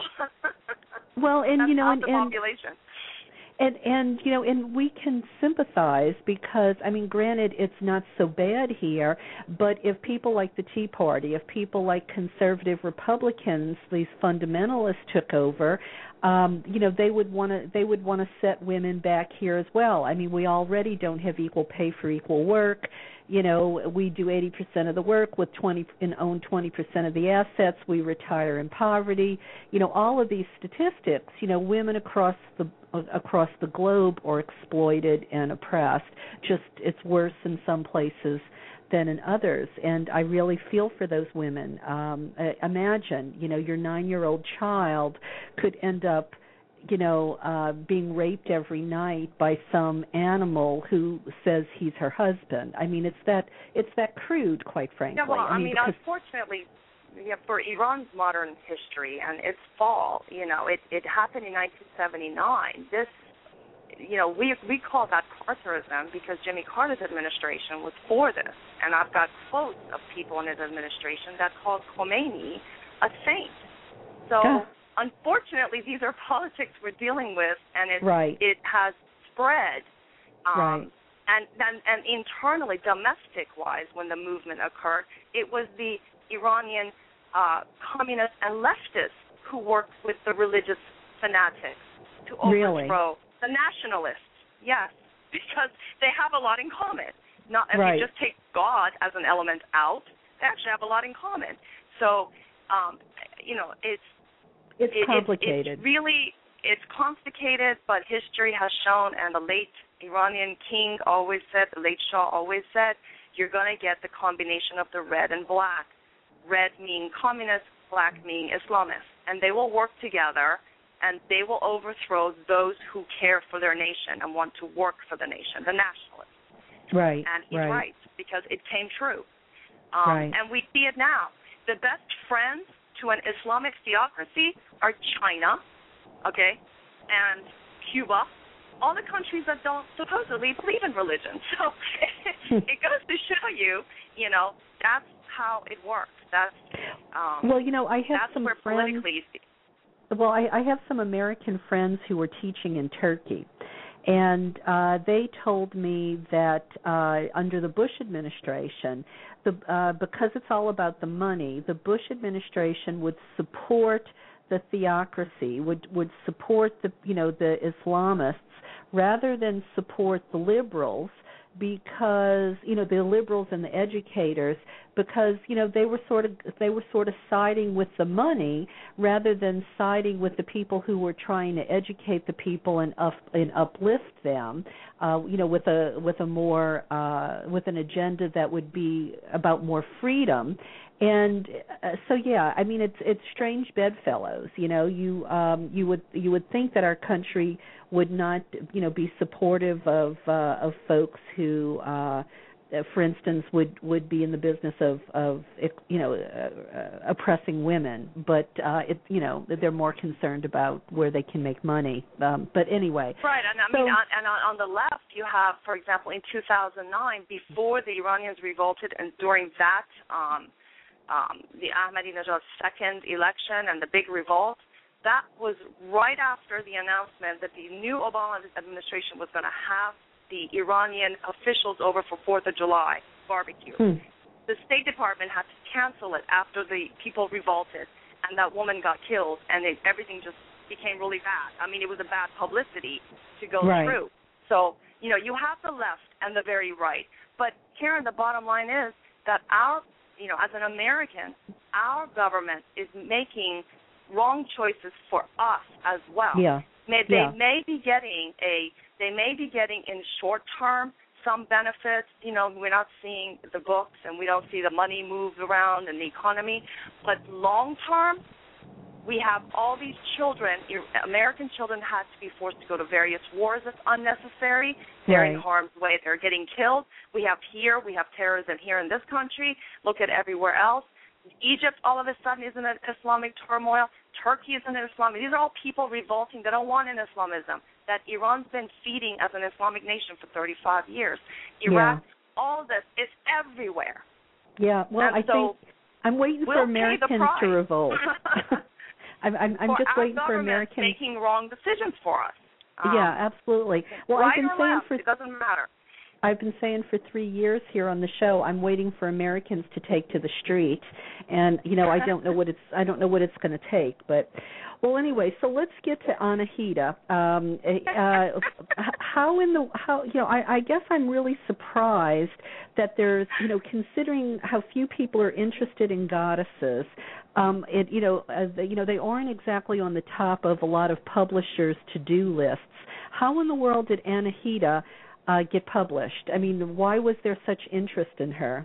well, and, that's you know, half and, the and population. And, and, you know, and we can sympathize because, I mean, granted, it's not so bad here, but if people like the Tea Party, if people like conservative Republicans, these fundamentalists took over, um, you know, they would want to they would want to set women back here as well. I mean, we already don't have equal pay for equal work. You know, we do eighty percent of the work with twenty and own twenty percent of the assets. We retire in poverty. You know, all of these statistics, you know, women across the across the globe are exploited and oppressed. Just it's worse in some places than in others, and I really feel for those women. Um, imagine, you know, your nine-year-old child could end up, you know, uh, being raped every night by some animal who says he's her husband. I mean, it's that it's that crude, quite frankly. Yeah, well, I, I mean, mean unfortunately, yeah, for Iran's modern history and its fall, you know, it, it happened in nineteen seventy-nine. This, you know, we we call that Carterism because Jimmy Carter's administration was for this, and I've got quotes of people in his administration that called Khomeini a saint. So. Yeah. Unfortunately, these are politics we're dealing with, and it right. it has spread. Um, right. And then, and internally, domestic-wise, when the movement occurred, it was the Iranian uh, communists and leftists who worked with the religious fanatics to overthrow really? the nationalists. Yes, because they have a lot in common. Not if right. you just take God as an element out, they actually have a lot in common. So, um, you know, it's. It's It, complicated. It's, it's really, it's complicated, but history has shown, and the late Iranian king always said, the late Shah always said, you're going to get the combination of the red and black. Red meaning communists, black meaning Islamists. And they will work together, and they will overthrow those who care for their nation and want to work for the nation, the nationalists. Right, And he's right. right, because it came true. Um, right. And we see it now. The best friends to an Islamic theocracy are China, okay, and Cuba, all the countries that don't supposedly believe in religion. So it goes to show you, you know, that's how it works. That's um, well, you know, I have that's some where friends. politically. Well, I, I have some American friends who were teaching in Turkey. And uh, they told me that uh, under the Bush administration, the, uh, because it's all about the money, the Bush administration would support the theocracy, would would support the you know the Islamists rather than support the liberals, because you know the liberals and the educators, because you know they were sort of they were sort of siding with the money rather than siding with the people who were trying to educate the people and up and uplift them, uh, you know, with a with a more uh, with an agenda that would be about more freedom. And uh, so, yeah, I mean, it's it's strange bedfellows. You know, you um, you would you would think that our country would not, you know, be supportive of uh, of folks who, uh, for instance, would, would be in the business of of you know uh, uh, oppressing women. But uh, it you know they're more concerned about where they can make money. Um, but anyway, right. And I so, mean, on, and on, on the left, you have, for example, in two thousand nine, before the Iranians revolted, and during that. Um, Um, the Ahmadinejad second election and the big revolt, that was right after the announcement that the new Obama administration was going to have the Iranian officials over for fourth of July barbecue. Hmm. The State Department had to cancel it after the people revolted and that woman got killed, and it, everything just became really bad. I mean, it was a bad publicity to go right. through. So, you know, you have the left and the very right. But, Karen, the bottom line is that our You know, as an American, our government is making wrong choices for us as well. Yeah. May, they yeah. may be getting a, they may be getting in short term some benefits. You know, we're not seeing the books and we don't see the money move around in the economy. But long term, we have all these children. American children had to be forced to go to various wars that's unnecessary. They're right. in harm's way. They're getting killed. We have here, we have terrorism here in this country. Look at everywhere else. Egypt all of a sudden is in an Islamic turmoil. Turkey is in an Islamic. These are all people revolting. They don't want an Islamism that Iran's been feeding as an Islamic nation for thirty-five years. Iraq, yeah. all of this is everywhere. Yeah, well, and I so think I'm waiting we'll for Americans to revolt. I'm, I'm, I'm for just our waiting for Americans making wrong decisions for us. Um, yeah, absolutely. Well, right I've been or saying left, for it doesn't matter. I've been saying for three years here on the show, I'm waiting for Americans to take to the street, and you know, I don't know what it's I don't know what it's going to take, but well, anyway, so let's get to Anahita. Um, uh, how in the how you know, I, I guess I'm really surprised that there's you know, considering how few people are interested in goddesses. Um, it you know, uh, they, you know, they aren't exactly on the top of a lot of publishers' to-do lists. How in the world did Anahita Uh, get published? I mean, why was there such interest in her?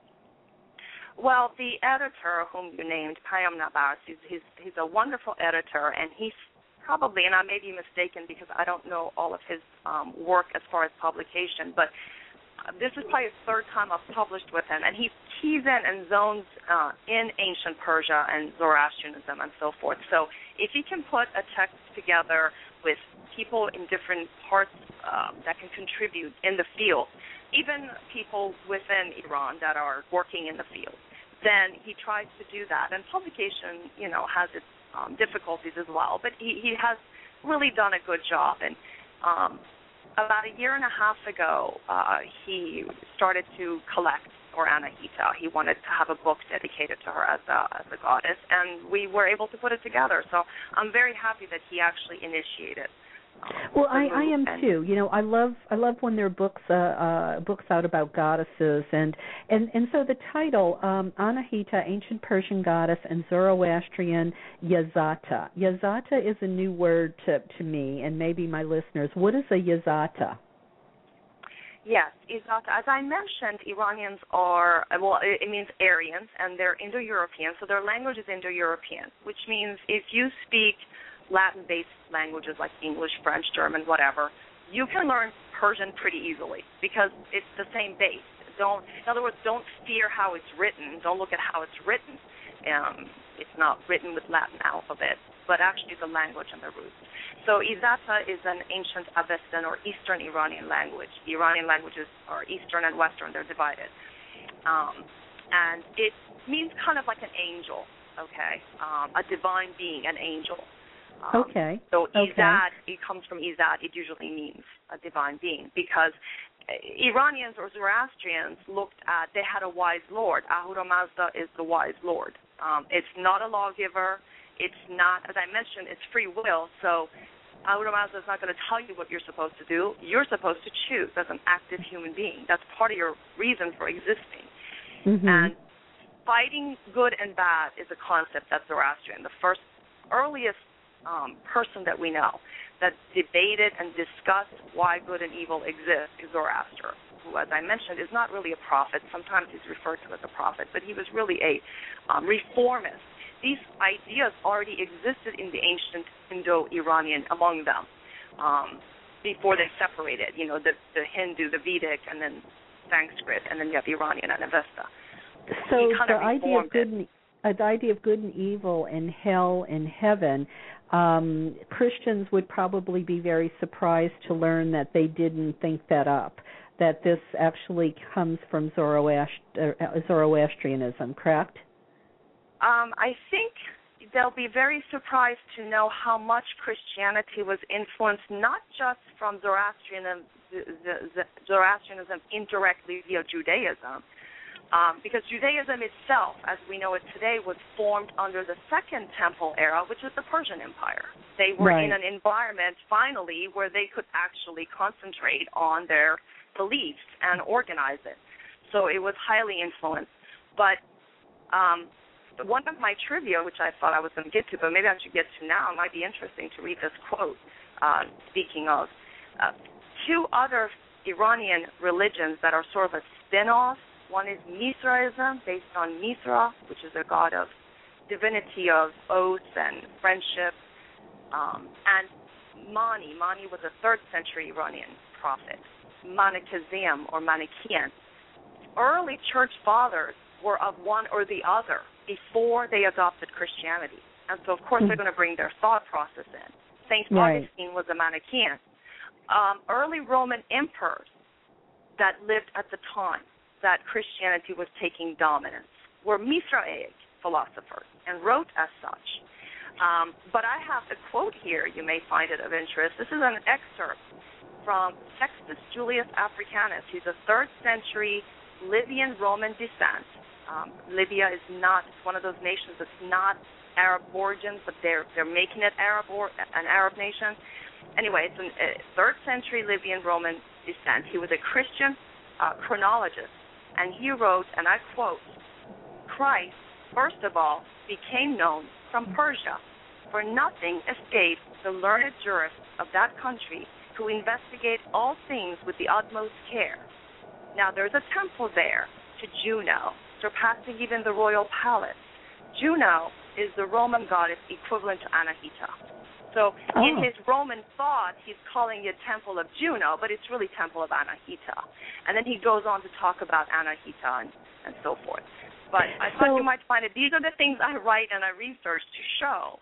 Well, the editor whom you named, Payam Nabas, he's, he's, he's a wonderful editor, and he's probably, and I may be mistaken because I don't know all of his um, work as far as publication, but this is probably the third time I've published with him, and he keys in and zones uh, in ancient Persia and Zoroastrianism and so forth. So if he can put a text together with people in different parts um, that can contribute in the field, even people within Iran that are working in the field, then he tries to do that. And publication, you know, has its um, difficulties as well, but he, he has really done a good job. And um, about a year and a half ago, uh, he started to collect or Anahita. He wanted to have a book dedicated to her as a, as a goddess, and we were able to put it together. So I'm very happy that he actually initiated. Um, well, I, I am and, too. You know, I love I love when there are books uh, uh, books out about goddesses, and and, and so the title um, Anahita, Ancient Persian Goddess, and Zoroastrian Yazata. Yazata is a new word to to me, and maybe my listeners. What is a Yazata? Yes, Yazata. As I mentioned, Iranians are, well, it, it means Aryans, and they're Indo-European, so their language is Indo-European, which means if you speak Latin-based languages like English, French, German, whatever, you can learn Persian pretty easily because it's the same base. Don't, in other words, don't fear how it's written. Don't look at how it's written. Um, it's not written with Latin alphabet, but actually the language and the roots. So Yazata is an ancient Avestan or Eastern Iranian language. The Iranian languages are Eastern and Western. They're divided. Um, and it means kind of like an angel, okay, um, a divine being, an angel. Um, okay. So okay. Izad, it comes from Izad. It usually means a divine being because Iranians or Zoroastrians looked at, they had a wise lord. Ahura Mazda is the wise lord. Um, it's not a lawgiver. It's not, as I mentioned, it's free will. So Ahura Mazda is not going to tell you what you're supposed to do. You're supposed to choose as an active human being. That's part of your reason for existing. Mm-hmm. And fighting good and bad is a concept that's Zoroastrian. The first, earliest um, person that we know that debated and discussed why good and evil exist is Zoroaster, who, as I mentioned, is not really a prophet. Sometimes he's referred to as a prophet, but he was really a um, reformist. These ideas already existed in the ancient Indo-Iranian among them um, before they separated, you know, the, the Hindu, the Vedic, and then Sanskrit, and then you have Iranian and Avesta. So the idea of good and, uh, the idea of good and evil and hell and heaven, um, Christians would probably be very surprised to learn that they didn't think that up, that this actually comes from Zoroast- uh, Zoroastrianism, correct? Um, I think they'll be very surprised to know how much Christianity was influenced not just from Zoroastrianism, Zoroastrianism indirectly via Judaism, um, because Judaism itself, as we know it today, was formed under the Second Temple era, which is the Persian Empire. They were right. in an environment, finally, where they could actually concentrate on their beliefs and organize it. So it was highly influenced. But um, one of my trivia, which I thought I was going to get to, but maybe I should get to now, it might be interesting to read this quote, uh, speaking of. Uh, two other Iranian religions that are sort of a spin-off. One is Mithraism, based on Mithra, which is a god of divinity of oaths and friendship. Um, and Mani. Mani was a third century Iranian prophet. Manichaeism or Manichaean. Early church fathers were of one or the other before they adopted Christianity. And so, of course, they're going to bring their thought process in. Saint Right. Augustine was a Manichaean. Um, early Roman emperors that lived at the time that Christianity was taking dominance were Mithraic philosophers and wrote as such. Um, but I have a quote here. You may find it of interest. This is an excerpt from Sextus Julius Africanus. He's a third century Libyan Roman descent. Um, Libya is not, it's one of those nations that's not Arab origins, but they're they're making it Arab or an Arab nation. Anyway, it's a third century Libyan Roman descent. He was a Christian uh, chronologist, and he wrote, and I quote, "Christ, first of all, became known from Persia, for nothing escaped the learned jurists of that country who investigate all things with the utmost care. Now there's a temple there to Juno, surpassing even the royal palace. Juno is the Roman goddess equivalent to Anahita." So oh. in his Roman thought, he's calling it Temple of Juno, but it's really Temple of Anahita. And then he goes on to talk about Anahita and, and so forth. But I thought so, you might find it. These are the things I write and I research to show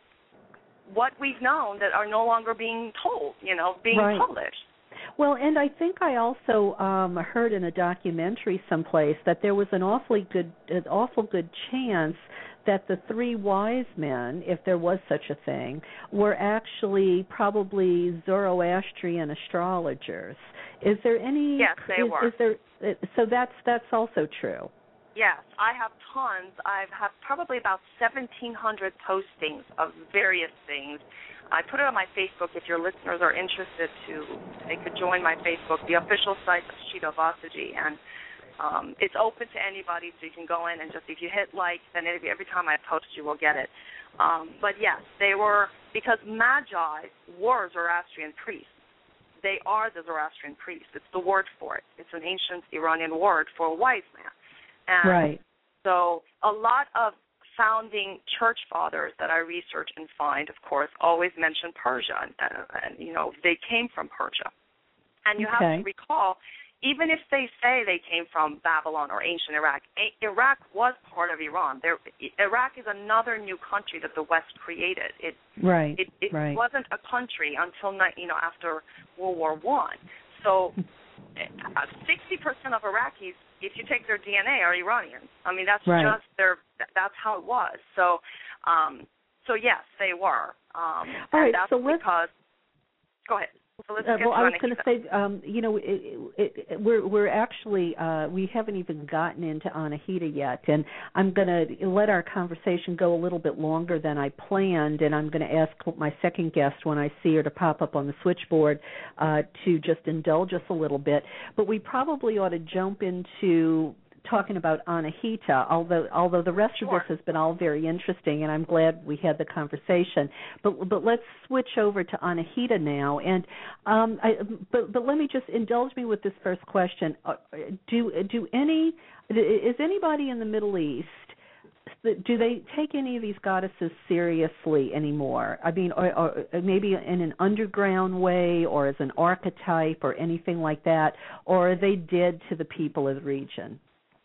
what we've known that are no longer being told, you know, being right. published. Well, and I think I also um, heard in a documentary someplace that there was an awfully good, an awful good chance that the three wise men, if there was such a thing, were actually probably Zoroastrian astrologers. Is there any? Yes, they is, were. Is there? So that's that's also true. Yes, I have tons. I have probably about seventeen hundred postings of various things. I put it on my Facebook. If your listeners are interested to, they could join my Facebook, the official site of Shida Vasaji, and um, it's open to anybody, so you can go in and just, if you hit like, then every, every time I post, you will get it. Um, but yes, they were, because Magi were Zoroastrian priests. They are the Zoroastrian priests. It's the word for it. It's an ancient Iranian word for a wise man. And right. So a lot of founding church fathers that I research and find, of course, always mention Persia, and, and you know, they came from Persia. And you okay. have to recall, even if they say they came from Babylon or ancient Iraq, Iraq was part of Iran. There, Iraq is another new country that the West created. It right. it, it right. wasn't a country until you know after World War One. So sixty percent of Iraqis, if you take their D N A, are Iranians. I mean, that's right. just their. That's how it was. So, um, so yes, they were. Um, All and right. that's So let's because. Go ahead. So let's uh, get well, to I was going to say, um, you know, it, it, it, we're we're actually uh, we haven't even gotten into Anahita yet, and I'm going to let our conversation go a little bit longer than I planned, and I'm going to ask my second guest when I see her to pop up on the switchboard uh, to just indulge us a little bit. But we probably ought to jump into talking about Anahita, although although the rest sure. of this has been all very interesting, and I'm glad we had the conversation. But but let's switch over to Anahita now. And um, I, but but let me just indulge me with this first question: Do do any is anybody in the Middle East? Do they take any of these goddesses seriously anymore? I mean, or, or maybe in an underground way, or as an archetype, or anything like that, or are they dead to the people of the region?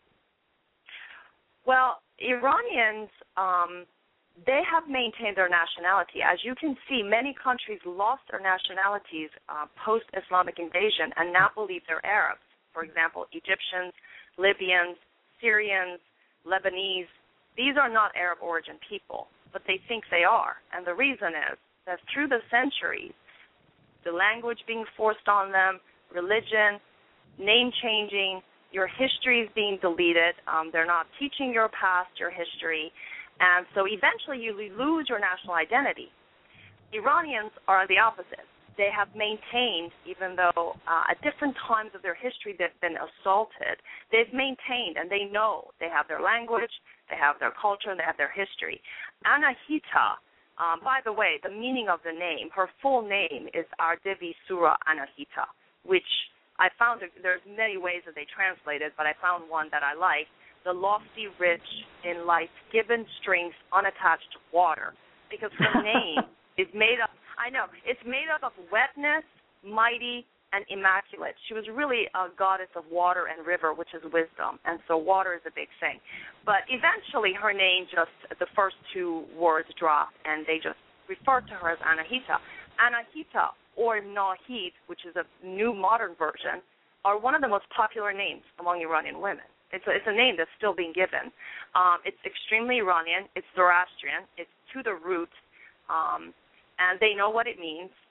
Well, Iranians, um, they have maintained their nationality. As you can see, many countries lost their nationalities uh, post-Islamic invasion and now believe they're Arabs. For example, Egyptians, Libyans, Syrians, Lebanese. These are not Arab origin people, but they think they are. And the reason is that through the centuries, the language being forced on them, religion, name changing, your history is being deleted. Um, they're not teaching your past, your history. And so eventually you lose your national identity. Iranians are the opposite. They have maintained, even though uh, at different times of their history they've been assaulted, they've maintained, and they know they have their language, they have their culture, and they have their history. Anahita, um, by the way, the meaning of the name, her full name is Ardevi Sura Anahita, which I found there's many ways that they translate it, but I found one that I like. The lofty, rich in life, given strength, unattached to water. Because her name is made up, I know, it's made up of wetness, mighty, and immaculate. She was really a goddess of water and river, which is wisdom. And so water is a big thing. But eventually her name just, the first two words drop, and they just refer to her as Anahita. Anahita, or Nahid, which is a new modern version, are one of the most popular names among Iranian women. It's a, it's a name that's still being given. Um, it's extremely Iranian. It's Zoroastrian. It's to the root, um, and they know what it means.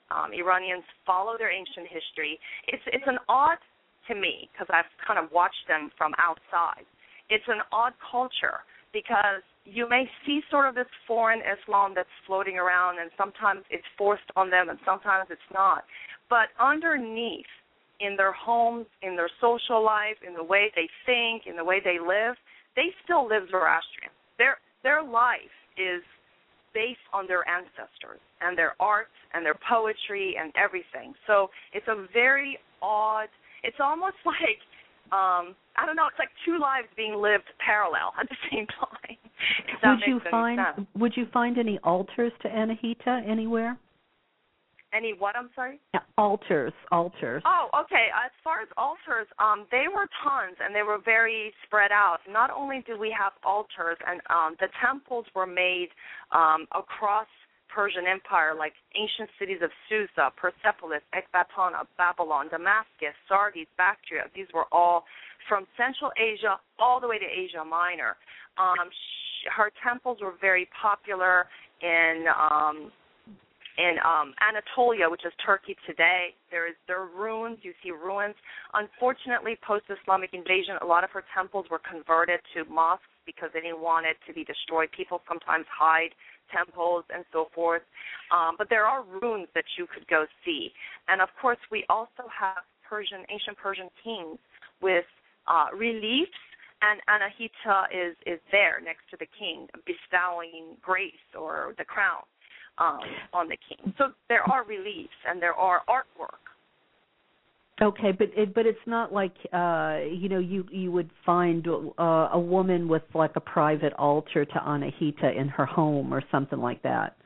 Um, Iranians follow their ancient history. It's it's an odd to me because I've kind of watched them from outside. It's an odd culture because you may see sort of this foreign Islam that's floating around, and sometimes it's forced on them and sometimes it's not. But underneath, in their homes, in their social life, in the way they think, in the way they live, they still live Zoroastrian. Their their life is based on their ancestors and their art and their poetry and everything. So it's a very odd, it's almost like, um, I don't know, it's like two lives being lived parallel at the same time. If that would makes you any find sense. Would you find any altars to Anahita anywhere? Any what, I'm sorry? Yeah, altars, altars. Oh, okay. As far as altars, um, they were tons, and they were very spread out. Not only did we have altars, and um, the temples were made um, across Persian Empire, like ancient cities of Susa, Persepolis, Ecbatana, Babylon, Damascus, Sardis, Bactria. These were all from Central Asia all the way to Asia Minor. Um, sh- her temples were very popular in um, in um, Anatolia, which is Turkey today. There is there are ruins. You see ruins. Unfortunately, post-Islamic invasion, a lot of her temples were converted to mosques because they didn't want it to be destroyed. People sometimes hide temples and so forth. Um, but there are ruins that you could go see. And, of course, we also have Persian, ancient Persian kings with uh, reliefs, and Anahita is, is there next to the king, bestowing grace or the crown um, on the king. So there are reliefs and there are artwork. Okay, but it, but it's not like uh, you know you you would find uh, a woman with like a private altar to Anahita in her home or something like that.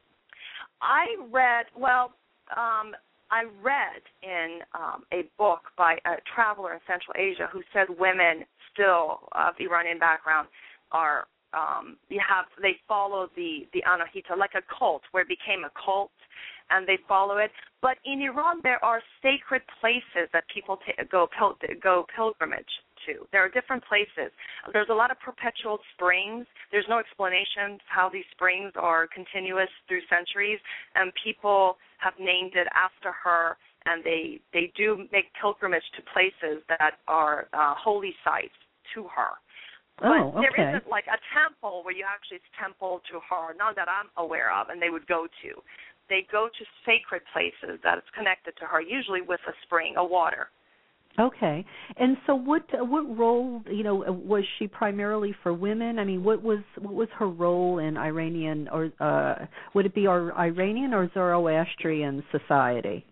I read well. Um, I read in um, a book by a traveler in Central Asia who said women still of Iranian background are um, you have they follow the the Anahita like a cult, where it became a cult, and they follow it. But in Iran, there are sacred places that people t- go pil- go pilgrimage to. There are different places. There's a lot of perpetual springs. There's no explanation how these springs are continuous through centuries, and people have named it after her, and they, they do make pilgrimage to places that are uh, holy sites to her. Oh, but there okay. isn't like a temple where you actually temple to her, not that I'm aware of, and they would go to. They go to sacred places that is connected to her, usually with a spring, a water. Okay. And so what what role, you know, was she primarily for women? I mean, what was what was her role in Iranian, or uh, would it be our Iranian or Zoroastrian society?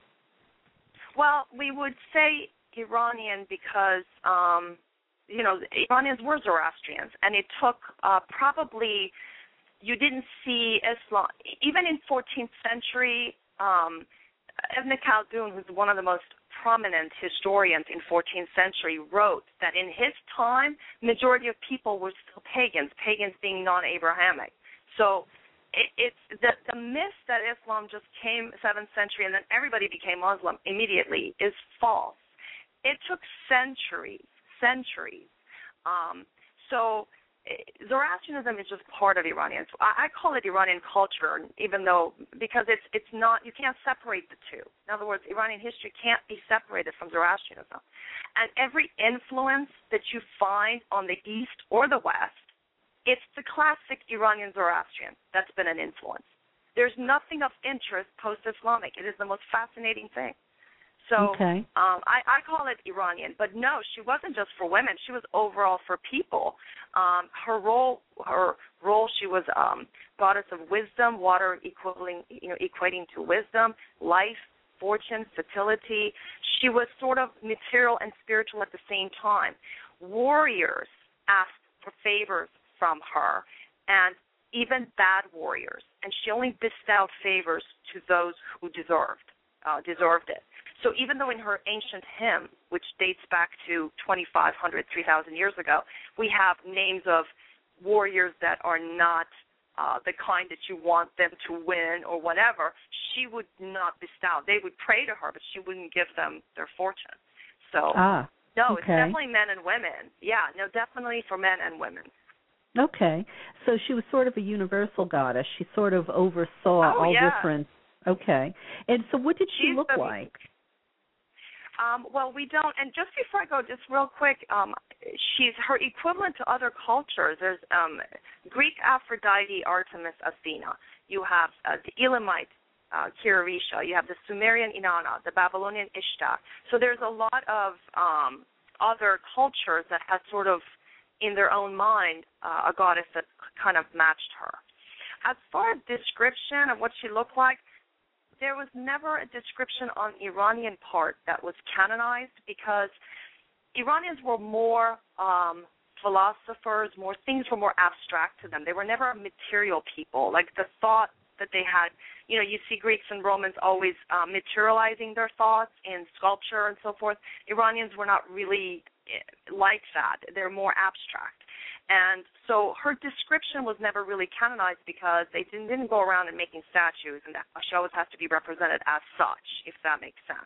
Well, we would say Iranian because, um, you know, Iranians were Zoroastrians, and it took uh, probably, you didn't see Islam, even in fourteenth century, um, Ibn Khaldun, who's one of the most prominent historians in fourteenth century, wrote that in his time, majority of people were still pagans, pagans being non-Abrahamic. So it, it's the, the myth that Islam just came seventh century and then everybody became Muslim immediately is false. It took centuries, centuries. Um, so Zoroastrianism is just part of Iranian. I, I call it Iranian culture, even though because it's it's not, you can't separate the two. In other words, Iranian history can't be separated from Zoroastrianism. And every influence that you find on the East or the West, it's the classic Iranian Zoroastrian that's been an influence. There's nothing of interest post-Islamic. It is the most fascinating thing. So okay. um, I, I call it Iranian, but no, she wasn't just for women. She was overall for people. Um, her role, her role, she was um, goddess of wisdom, water equaling, you know, equating to wisdom, life, fortune, fertility. She was sort of material and spiritual at the same time. Warriors asked for favors from her, and even bad warriors, and she only bestowed favors to those who deserved uh, deserved it. So even though in her ancient hymn, which dates back to twenty-five hundred, three thousand years ago, we have names of warriors that are not uh, the kind that you want them to win or whatever, she would not bestow. They would pray to her, but she wouldn't give them their fortune. So, ah, no, okay. It's definitely men and women. Yeah, no, definitely for men and women. Okay. So she was sort of a universal goddess. She sort of oversaw oh, all yeah. different... Okay. And so what did she She's look the, like? Um, well, we don't. And just before I go, just real quick, um, she's her equivalent to other cultures. There's um, Greek Aphrodite, Artemis, Athena. You have uh, the Elamite uh, Kirarisha. You have the Sumerian Inanna, the Babylonian Ishtar. So there's a lot of um, other cultures that have sort of, in their own mind, uh, a goddess that kind of matched her. As far as description of what she looked like, there was never a description on Iranian part that was canonized because Iranians were more um, philosophers, more things were more abstract to them. They were never material people. Like the thought that they had, you know, you see Greeks and Romans always um, materializing their thoughts in sculpture and so forth. Iranians were not really like that. They're more abstract. And so her description was never really canonized because they didn't, didn't go around and making statues, and she always has to be represented as such, if that makes sense.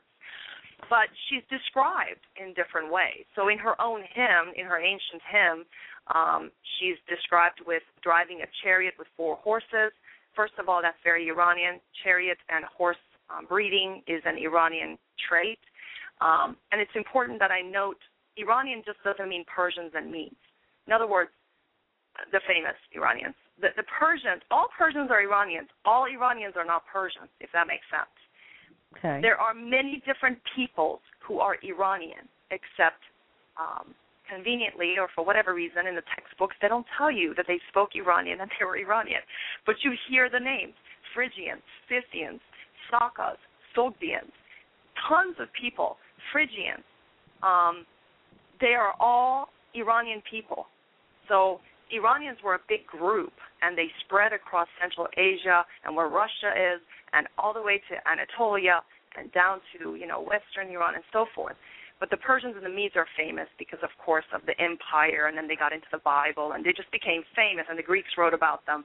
But she's described in different ways. So in her own hymn, in her ancient hymn, um, she's described with driving a chariot with four horses. First of all, that's very Iranian. Chariot and horse um, breeding is an Iranian trait. Um, and it's important that I note Iranian just doesn't mean Persians and Medes. In other words, the famous Iranians. The, the Persians, all Persians are Iranians. All Iranians are not Persians, if that makes sense. Okay. There are many different peoples who are Iranian, except um, conveniently or for whatever reason in the textbooks, they don't tell you that they spoke Iranian and they were Iranian. But you hear the names, Phrygians, Scythians, Sakas, Sogdians, tons of people, Phrygians. Um, they are all Iranian people. So Iranians were a big group, and they spread across Central Asia and where Russia is, and all the way to Anatolia and down to, you know, Western Iran and so forth. But the Persians and the Medes are famous because, of course, of the empire, and then they got into the Bible, and they just became famous, and the Greeks wrote about them,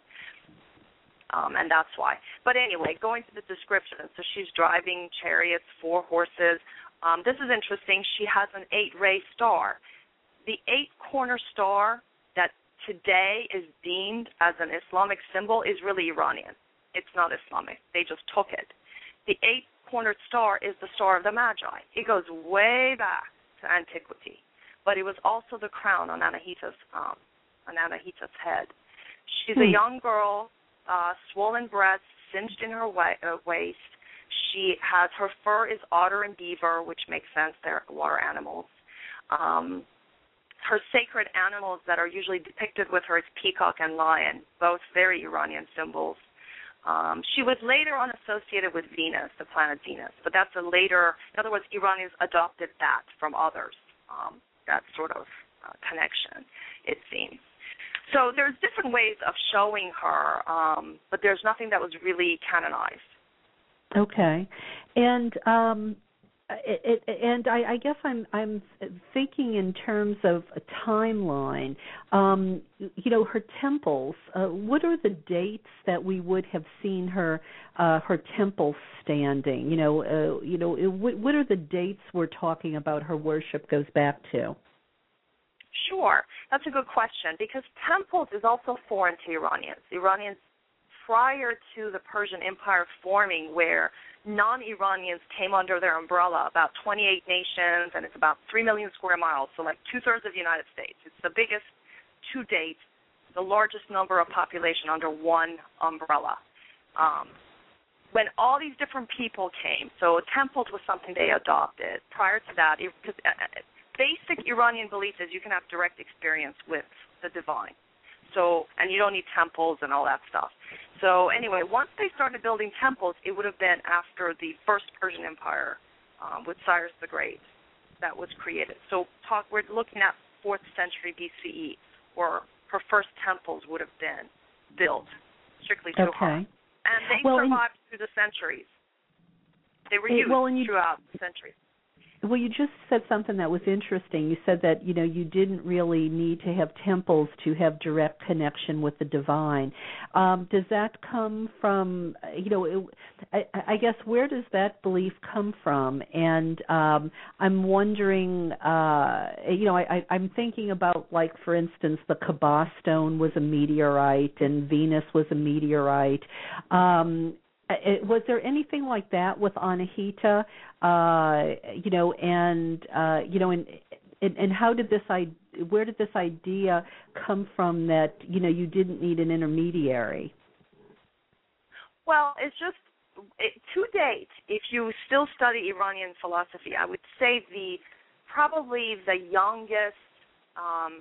um, and that's why. But anyway, going to the description, so she's driving chariots, four horses. Um, this is interesting. She has an eight-ray star. The eight-corner star that today is deemed as an Islamic symbol is really Iranian. It's not Islamic. They just took it. The eight-cornered star is the Star of the Magi. It goes way back to antiquity, but it was also the crown on Anahita's um, on Anahita's head. She's a young girl, uh, swollen breasts, singed in her wa- uh, waist. She has her fur is otter and beaver, which makes sense. They're water animals. Um, her sacred animals that are usually depicted with her is peacock and lion, both very Iranian symbols. Um, she was later on associated with Venus, the planet Venus, but that's a later, in other words, Iranians adopted that from others, um, that sort of uh, connection, it seems. So there's different ways of showing her, um, but there's nothing that was really canonized. Okay. And um, it, it, and I, I guess I'm I'm thinking in terms of a timeline. Um, you know, her temples. Uh, what are the dates that we would have seen her uh, her temple standing? You know, uh, you know, what, what are the dates we're talking about? Her worship goes back to. Sure, that's a good question because temples is also foreign to Iranians. Iranians prior to the Persian Empire forming, where non-Iranians came under their umbrella, about twenty-eight nations, and it's about three million square miles, so like two-thirds of the United States. It's the biggest to date, the largest number of population under one umbrella. Um, when all these different people came, so temples was something they adopted. Prior to that, because basic Iranian belief is you can have direct experience with the divine. So, and you don't need temples and all that stuff. So anyway, once they started building temples, it would have been after the first Persian Empire um, with Cyrus the Great that was created. So talk, we're looking at fourth century B C E, where her first temples would have been built strictly to okay. her. And they well, survived through the centuries. They were used well, you, throughout the centuries. Well, you just said something that was interesting. You said that, you know, you didn't really need to have temples to have direct connection with the divine. Um, does that come from, you know, it, I, I guess where does that belief come from? And um, I'm wondering, uh, you know, I, I, I'm thinking about, like, for instance, the Kaaba stone was a meteorite and Venus was a meteorite. Um Uh, was there anything like that with Anahita? Uh, you know, and uh, you know, and, and and how did this I where did this idea come from that you know you didn't need an intermediary? Well, it's just it, to date, if you still study Iranian philosophy, I would say the probably the youngest. Um,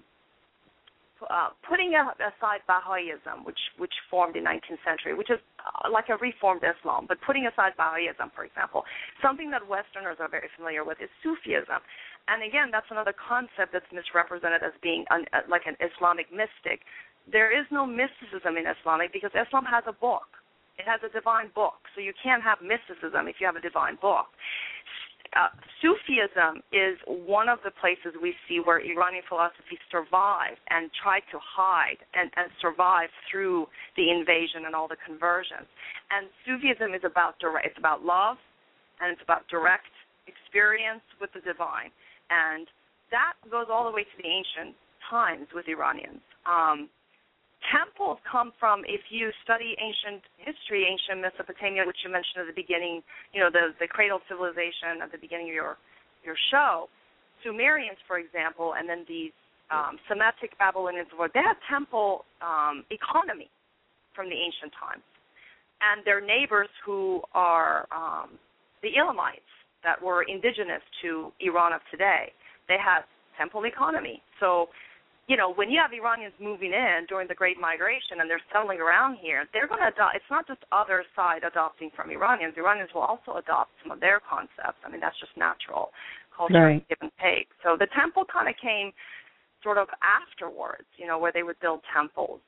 Uh, putting aside Baha'ism, which which formed in the nineteenth century, which is uh, like a reformed Islam, but putting aside Baha'ism, for example, something that Westerners are very familiar with is Sufism. And again, that's another concept that's misrepresented as being an, uh, like an Islamic mystic. There is no mysticism in Islamic because Islam has a book. It has a divine book, so you can't have mysticism if you have a divine book. Uh, Sufism is one of the places we see where Iranian philosophy survived and tried to hide and, and survive through the invasion and all the conversions. And Sufism is about direct, it's about love, and it's about direct experience with the divine. And that goes all the way to the ancient times with Iranians. Um, Temples come from, if you study ancient history, ancient Mesopotamia, which you mentioned at the beginning, you know, the, the cradle civilization at the beginning of your, your show, Sumerians, for example, and then these um, Semitic Babylonians, they had temple um, economy from the ancient times. And their neighbors who are um, the Elamites that were indigenous to Iran of today, they had temple economy. So, you know, when you have Iranians moving in during the Great Migration and they're settling around here, they're going to adopt. It's not just other side adopting from Iranians. Iranians will also adopt some of their concepts. I mean, that's just natural culture, right. Give and take. So the temple kind of came sort of afterwards, you know, where they would build temples.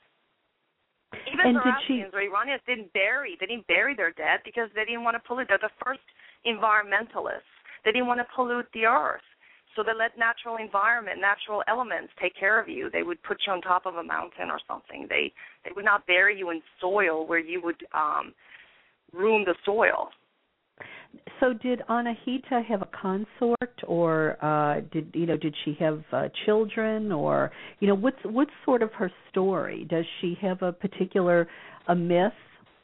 Even and Zoroastrians she... or Iranians didn't bury. They didn't bury their dead because they didn't want to pollute. They're the first environmentalists. They didn't want to pollute the earth. So they let natural environment, natural elements take care of you. They would put you on top of a mountain or something. They they would not bury you in soil where you would um, ruin the soil. So did Anahita have a consort, or uh, did you know did she have uh, children, or you know what's what's sort of her story? Does she have a particular a myth?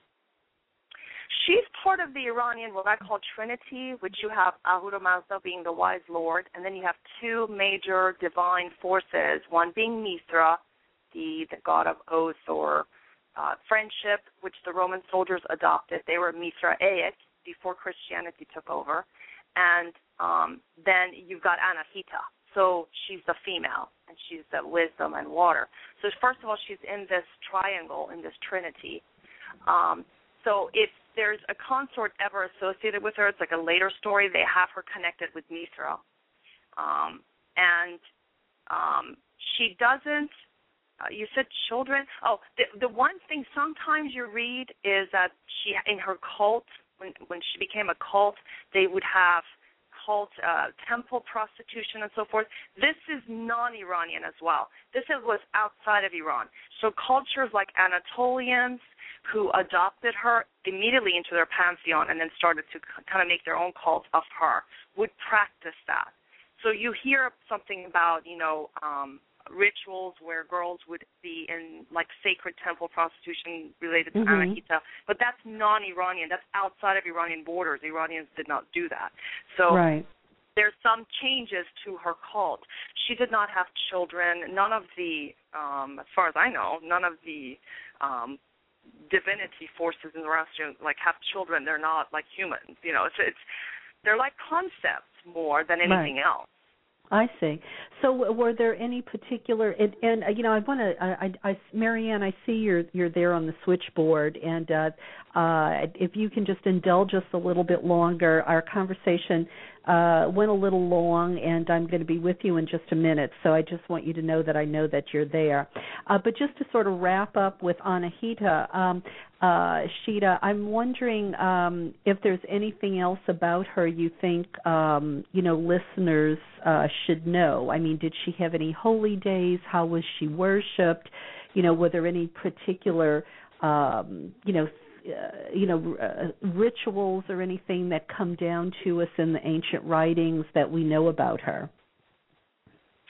She's part of the Iranian, what I call Trinity, which you have Ahura Mazda being the wise lord, and then you have two major divine forces, one being Mithra, the, the god of oath or uh, friendship, which the Roman soldiers adopted. They were Mithraic before Christianity took over. And um, then you've got Anahita. So she's the female, and she's the wisdom and water. So first of all, she's in this triangle, in this Trinity. Um, so if there's a consort ever associated with her, it's like a later story. They have her connected with Mithra. Um, and um, she doesn't, uh, you said children. Oh, the, the one thing sometimes you read is that she, in her cult, when, when she became a cult, they would have cult, uh, temple prostitution and so forth. This is non-Iranian as well. This is, was outside of Iran. So cultures like Anatolians, who adopted her immediately into their pantheon and then started to kind of make their own cult of her, would practice that. So you hear something about, you know, um, rituals where girls would be in, like, sacred temple prostitution related to mm-hmm. Anahita, but that's non-Iranian. That's outside of Iranian borders. Iranians did not do that. So right. there's some changes to her cult. She did not have children. None of the, um, as far as I know, none of the um, divinity forces in the Zoroastrian like have children. They're not like humans. You know, it's it's they're like concepts more than anything right. else. I see. So, were there any particular? And, and uh, you know, I want to. I, I, Marianne, I see you're you're there on the switchboard, and uh, uh, if you can just indulge us a little bit longer, our conversation uh, went a little long, and I'm going to be with you in just a minute. So, I just want you to know that I know that you're there. Uh, but just to sort of wrap up with Anahita, um, uh, Sheeta, I'm wondering um, if there's anything else about her you think um, you know listeners uh, should know. I mean, did she have any holy days? How was she worshipped? You know, were there any particular um, you know uh, you know uh, rituals or anything that come down to us in the ancient writings that we know about her?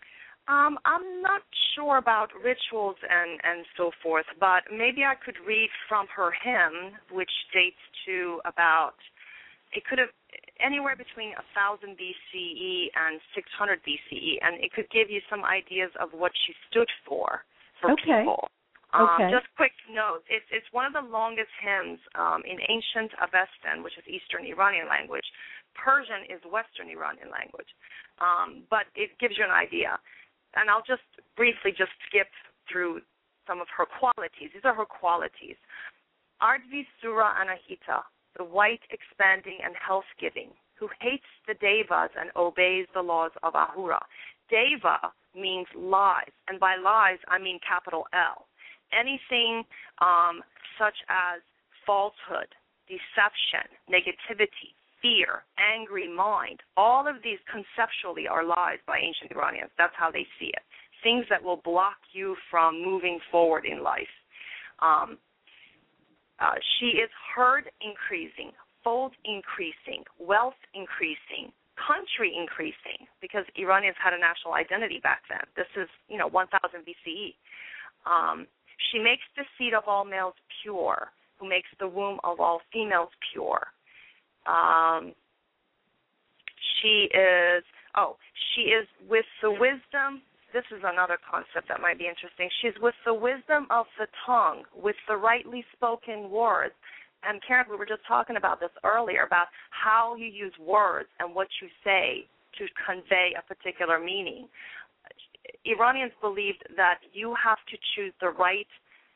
Um, I'm not sure about rituals and, and so forth, but maybe I could read from her hymn, which dates to about, it could have, anywhere between one thousand B C E and six hundred B C E, and it could give you some ideas of what she stood for, for okay. people. Um, okay. Just quick note, it's, it's one of the longest hymns um, in ancient Avestan, which is Eastern Iranian language. Persian is Western Iranian language, um, but it gives you an idea. And I'll just briefly just skip through some of her qualities. These are her qualities. Ardvi Sura Anahita, the white, expanding, and health-giving, who hates the devas and obeys the laws of Ahura. Deva means lies, and by lies I mean capital L. Anything um, such as falsehood, deception, negativity, fear, angry mind, all of these conceptually are lies by ancient Iranians. That's how they see it. Things that will block you from moving forward in life. Um, uh, she is herd increasing, fold increasing, wealth increasing, country increasing, because Iranians had a national identity back then. This is, you know, one thousand B C E. Um, she makes the seed of all males pure, who makes the womb of all females pure. Um, she is, oh, she is with the wisdom, this is another concept that might be interesting. She's with the wisdom of the tongue, with the rightly spoken words. And Karen, we were just talking about this earlier, about how you use words and what you say to convey a particular meaning. Iranians believed that you have to choose the right.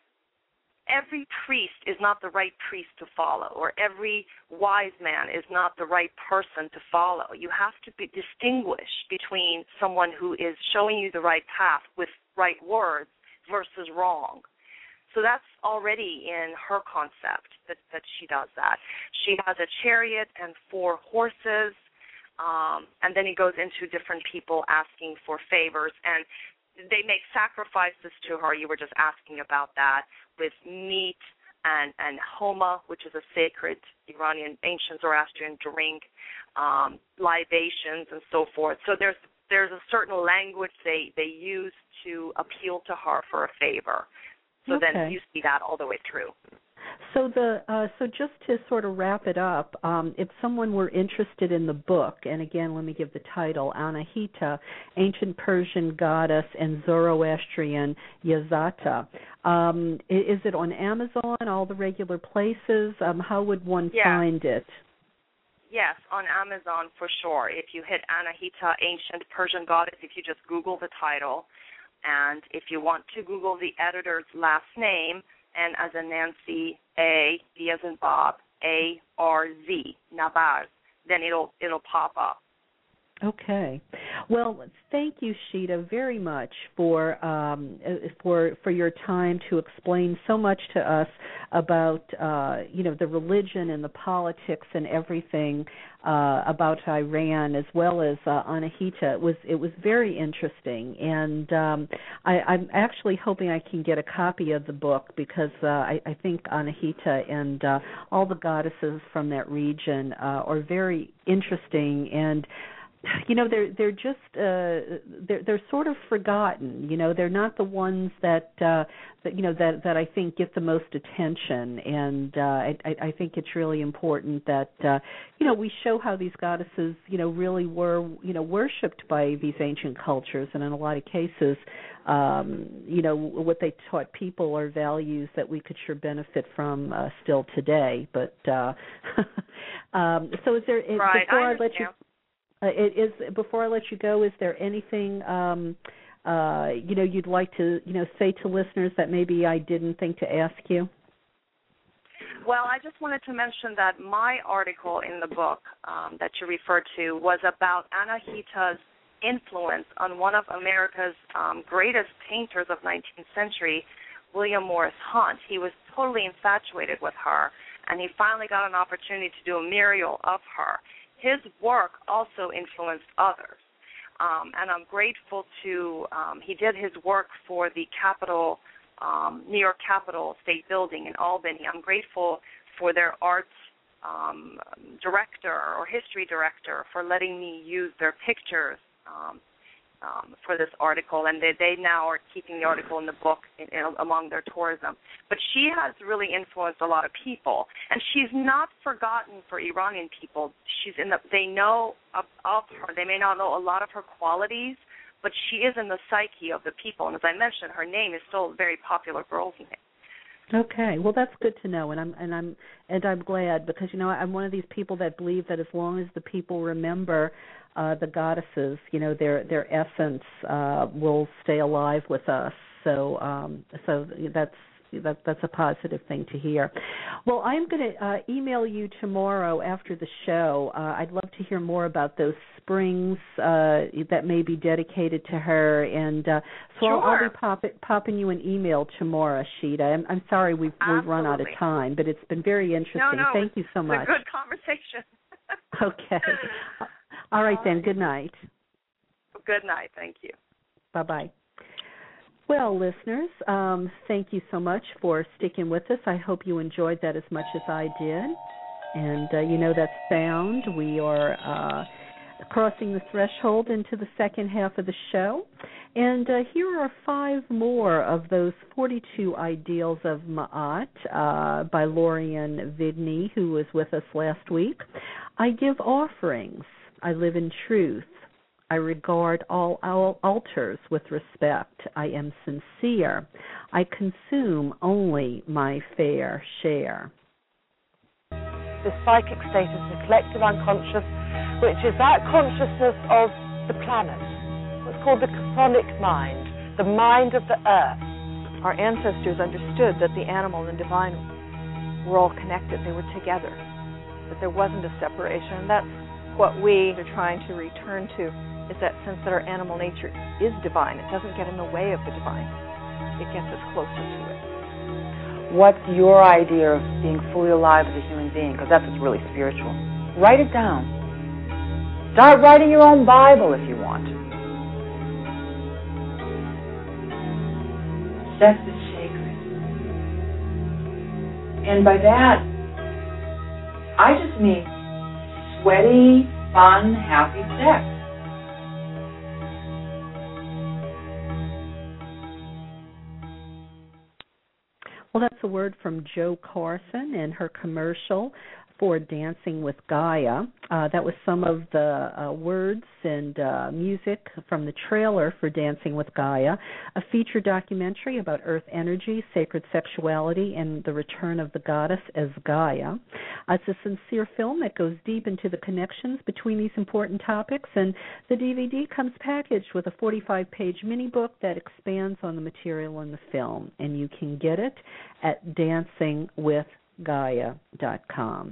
Every priest is not the right priest to follow, or every wise man is not the right person to follow. You have to be distinguished between someone who is showing you the right path with right words versus wrong. So that's already in her concept that, that she does that. She has a chariot and four horses, um, and then he goes into different people asking for favors, and they make sacrifices to her. You were just asking about that, with meat and, and homa, which is a sacred Iranian ancient Zoroastrian drink, um, libations, and so forth. So there's there's a certain language they, they use to appeal to her for a favor. So okay. then you see that all the way through. So the uh, so just to sort of wrap it up, um, if someone were interested in the book, and again, let me give the title, Anahita, Ancient Persian Goddess and Zoroastrian Yazata. Um, is it on Amazon, all the regular places? Um, how would one yeah. find it? Yes, on Amazon for sure. If you hit Anahita, Ancient Persian Goddess, if you just Google the title, and if you want to Google the editor's last name, N as in Nancy, A, B as in Bob, A R Z, Nabaz, then it'll it'll pop up. Okay. Well, thank you, Sheeta, very much for um, for for your time to explain so much to us about uh, you know the religion and the politics and everything uh, about Iran, as well as uh, Anahita. It was it was very interesting, and um, I, I'm actually hoping I can get a copy of the book, because uh, I, I think Anahita and uh, all the goddesses from that region uh, are very interesting, and you know, they're they're just uh, they're they're sort of forgotten. You know, they're not the ones that uh, that you know that, that I think get the most attention. And uh, I, I think it's really important that uh, you know we show how these goddesses you know really were you know worshipped by these ancient cultures, and in a lot of cases, um, you know, what they taught people are values that we could sure benefit from uh, still today. But uh, um, so, is there right, before I, I let you. Uh, it is before I let you go, is there anything um, uh, you know you'd like to you know say to listeners that maybe I didn't think to ask you? Well, I just wanted to mention that my article in the book um, that you referred to was about Anahita's influence on one of America's um, greatest painters of nineteenth century, William Morris Hunt. He was totally infatuated with her, and he finally got an opportunity to do a mural of her. His work also influenced others, um, and I'm grateful to, um, he did his work for the Capitol, um, New York Capitol State Building in Albany. I'm grateful for their art um, director or history director for letting me use their pictures um, um, for this article, and they, they now are keeping the article in the book in, in, among their tourism. But she has really influenced a lot of people, and she's not forgotten for Iranian people. She's in the, they know of, of her. They may not know a lot of her qualities, but she is in the psyche of the people. And as I mentioned, her name is still a very popular girl's name. Okay, well that's good to know, and I'm and I'm and I'm glad, because you know I'm one of these people that believe that as long as the people remember uh, the goddesses, you know their their essence uh, will stay alive with us. So um, so that's that that's a positive thing to hear. Well, I'm going to uh, email you tomorrow after the show. Uh, I'd love to hear more about those springs uh, that may be dedicated to her, and uh, so sure. I'll, I'll be pop- popping you an email tomorrow, Sheeta. I'm, I'm sorry we've, we've run out of time, but it's been very interesting. No, no, Thank you so much. It's a good conversation. Okay. All right then. Good night. Good night. Thank you. Bye-bye. Well, listeners, um, thank you so much for sticking with us. I hope you enjoyed that as much as I did. And uh, you know that sound. We are uh, crossing the threshold into the second half of the show. And uh, here are five more of those forty-two Ideals of Ma'at uh, by Lorian Vidney, who was with us last week. I give offerings. I live in truth. I regard all altars with respect. I am sincere. I consume only my fair share. The psychic state is the collective unconscious, which is that consciousness of the planet. What's called the chthonic mind, the mind of the earth. Our ancestors understood that the animal and divine were all connected. They were together, that there wasn't a separation. And that's what we are trying to return to, is that sense that our animal nature is divine. It doesn't get in the way of the divine. It gets us closer to it. What's your idea of being fully alive as a human being? Because that's what's really spiritual. Write it down. Start writing your own Bible if you want. Sex is sacred. And by that, I just mean sweaty, fun, happy sex. Well, that's a word from Jo Carson and her commercial for Dancing with Gaia. Uh, that was some of the uh, words and uh, music from the trailer for Dancing with Gaia, a feature documentary about earth energy, sacred sexuality, and the return of the goddess as Gaia. Uh, it's a sincere film that goes deep into the connections between these important topics, and the D V D comes packaged with a forty-five page mini book that expands on the material in the film, and you can get it at dancing with gaia dot com.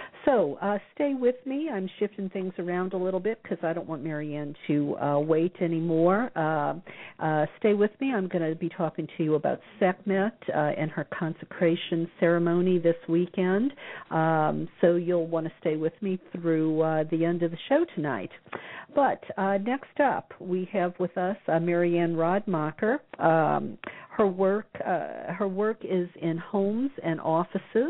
So uh, stay with me. I'm shifting things around a little bit because I don't want Marianne to uh, wait anymore. Uh, uh, stay with me. I'm going to be talking to you about Sekhmet uh, and her consecration ceremony this weekend. Um, so you'll want to stay with me through uh, the end of the show tonight. But uh, next up, we have with us uh, Marianne Radmacher. Um, her work, uh, her work is in homes and offices,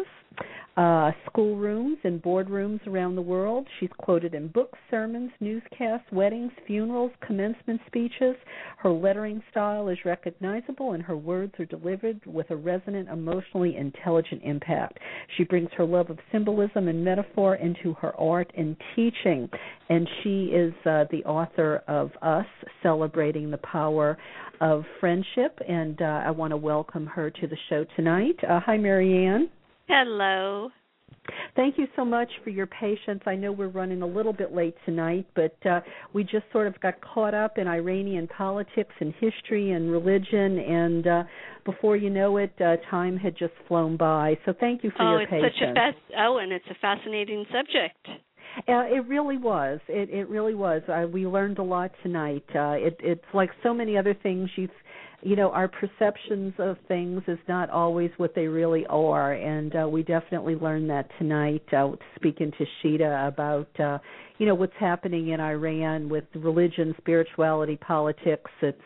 uh, schoolrooms and boardrooms around the world. She's quoted in books, sermons, newscasts, weddings, funerals, commencement speeches. Her lettering style is recognizable, and her words are delivered with a resonant, emotionally intelligent impact. She brings her love of symbolism and metaphor into her art and teaching, and she is uh, the author of Us, Celebrating the Power of Friendship, and uh, I want to welcome her to the show tonight. Uh, hi, Marianne. Hello. Thank you so much for your patience. I know we're running a little bit late tonight, but uh, we just sort of got caught up in Iranian politics and history and religion, and uh, before you know it, uh, time had just flown by. So thank you for oh, your it's patience. Such a fast, oh, and it's a fascinating subject. Uh, it really was. It, it really was. Uh, we learned a lot tonight. Uh, it, it's like so many other things. You, you know, our perceptions of things is not always what they really are, and uh, we definitely learned that tonight. Uh, speaking to Sheeta about, uh, you know, what's happening in Iran with religion, spirituality, politics. It's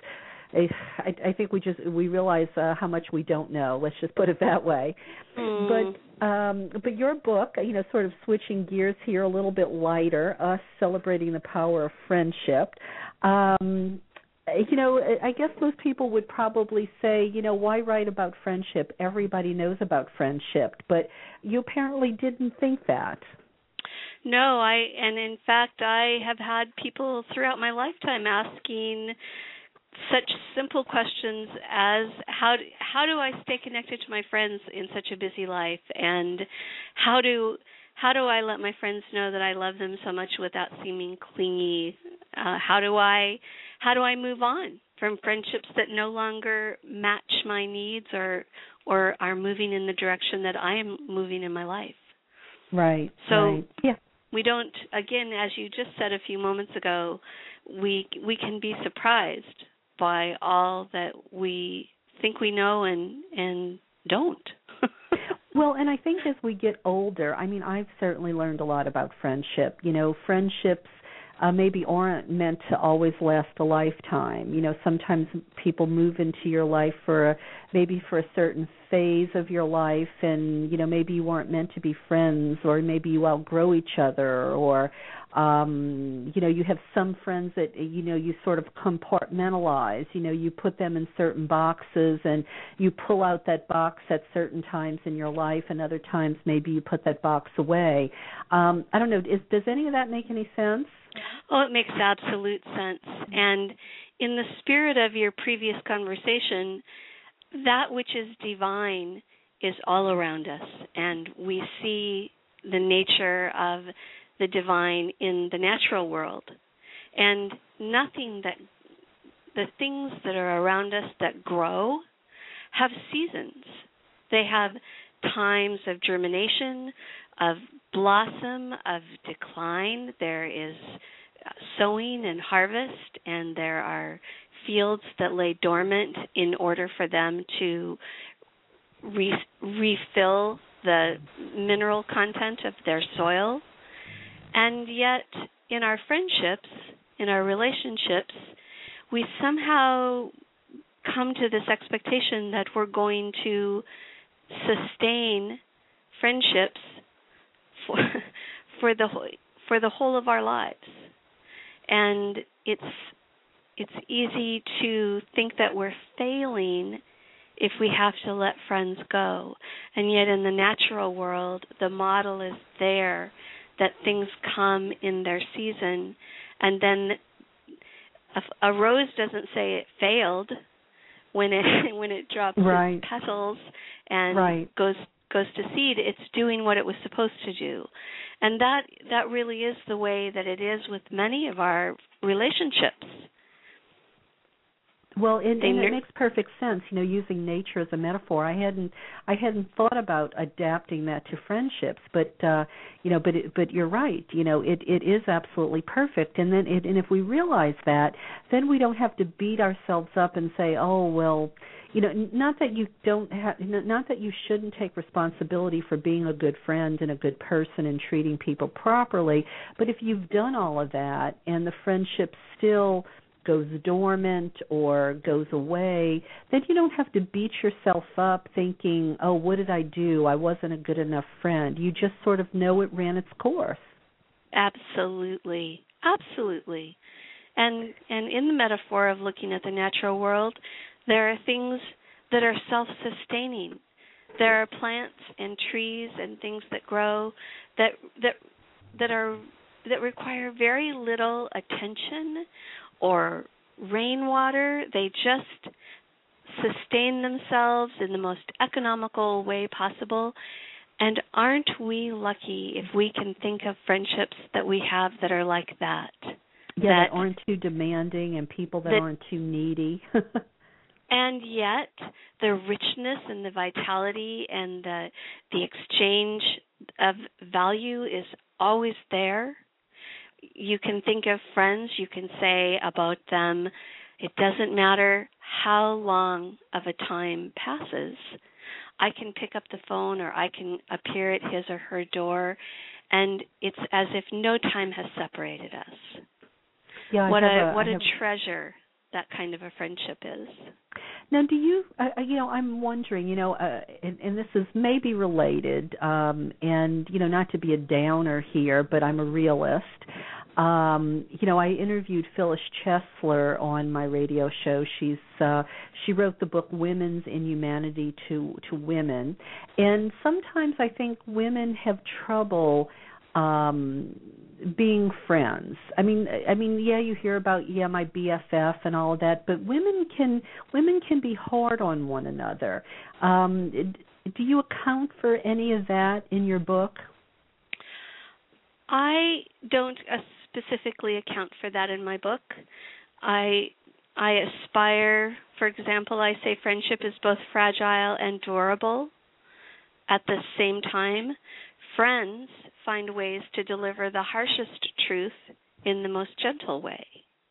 I, I think we just we realize uh, how much we don't know. Let's just put it that way. Mm. But um, but your book, you know, sort of switching gears here a little bit lighter, Us, Celebrating the Power of Friendship. Um, you know, I guess most people would probably say, you know, why write about friendship? Everybody knows about friendship, but you apparently didn't think that. No, I and in fact, I have had people throughout my lifetime asking such simple questions as how do, how do I stay connected to my friends in such a busy life, and how do how do I let my friends know that I love them so much without seeming clingy? Uh, how do I how do I move on from friendships that no longer match my needs or or are moving in the direction that I am moving in my life? Right. So right. Yeah. We don't, again, as you just said a few moments ago, we we can be surprised by all that we think we know and and don't. Well, and I think as we get older, I mean, I've certainly learned a lot about friendship. You know, friendships uh, maybe aren't meant to always last a lifetime. You know, sometimes people move into your life for a, maybe for a certain phase of your life, and, you know, maybe you weren't meant to be friends, or maybe you outgrow each other, or, um, you know, you have some friends that, you know, you sort of compartmentalize. You know, you put them in certain boxes, and you pull out that box at certain times in your life, and other times maybe you put that box away. Um, I don't know, is, does any of that make any sense? Oh, it makes absolute sense. And in the spirit of your previous conversation, that which is divine is all around us, and we see the nature of the divine in the natural world. And nothing that, the things that are around us that grow have seasons. They have times of germination, of blossom, of decline. There is sowing and harvest, and there are fields that lay dormant in order for them to re- refill the mineral content of their soil. And yet, in our friendships, in our relationships, we somehow come to this expectation that we're going to sustain friendships for, for the for the whole of our lives. And it's it's easy to think that we're failing if we have to let friends go. And yet in the natural world, the model is there that things come in their season. And then a, a rose doesn't say it failed when it when it drops right. its petals and right. goes goes to seed. It's doing what it was supposed to do. And that that really is the way that it is with many of our relationships. Well, and, and it makes perfect sense, you know, using nature as a metaphor. I hadn't, I hadn't thought about adapting that to friendships, but uh, you know, but it, but you're right. You know, it, it is absolutely perfect. And then, it, and if we realize that, then we don't have to beat ourselves up and say, oh, well, you know, not that you don't have, not that you shouldn't take responsibility for being a good friend and a good person and treating people properly, but if you've done all of that and the friendship still goes dormant or goes away, then you don't have to beat yourself up thinking, oh, what did I do? I wasn't a good enough friend. You just sort of know it ran its course. Absolutely. Absolutely. And and in the metaphor of looking at the natural world, there are things that are self-sustaining. There are plants and trees and things that grow that that that are that require very little attention or rainwater. They just sustain themselves in the most economical way possible. And aren't we lucky if we can think of friendships that we have that are like that? Yeah, that, that aren't too demanding and people that, that aren't too needy. And yet the richness and the vitality and the the exchange of value is always there. You can think of friends, you can say about them, it doesn't matter how long of a time passes. I can pick up the phone or I can appear at his or her door, and it's as if no time has separated us. Yeah, what a, a what a have... treasure that kind of a friendship is. Now, do you, uh, you know, I'm wondering, you know, uh, and, and this is maybe related, um, and, you know, not to be a downer here, but I'm a realist. Um, you know, I interviewed Phyllis Chesler on my radio show. She's uh, she wrote the book Women's Inhumanity to to Women, and sometimes I think women have trouble um, being friends. I mean, I mean, yeah, you hear about yeah my B F F and all of that, but women can women can be hard on one another. Um, do you account for any of that in your book? I don't uh, specifically account for that in my book. I I aspire, for example, I say friendship is both fragile and durable. At the same time, friends find ways to deliver the harshest truth in the most gentle way.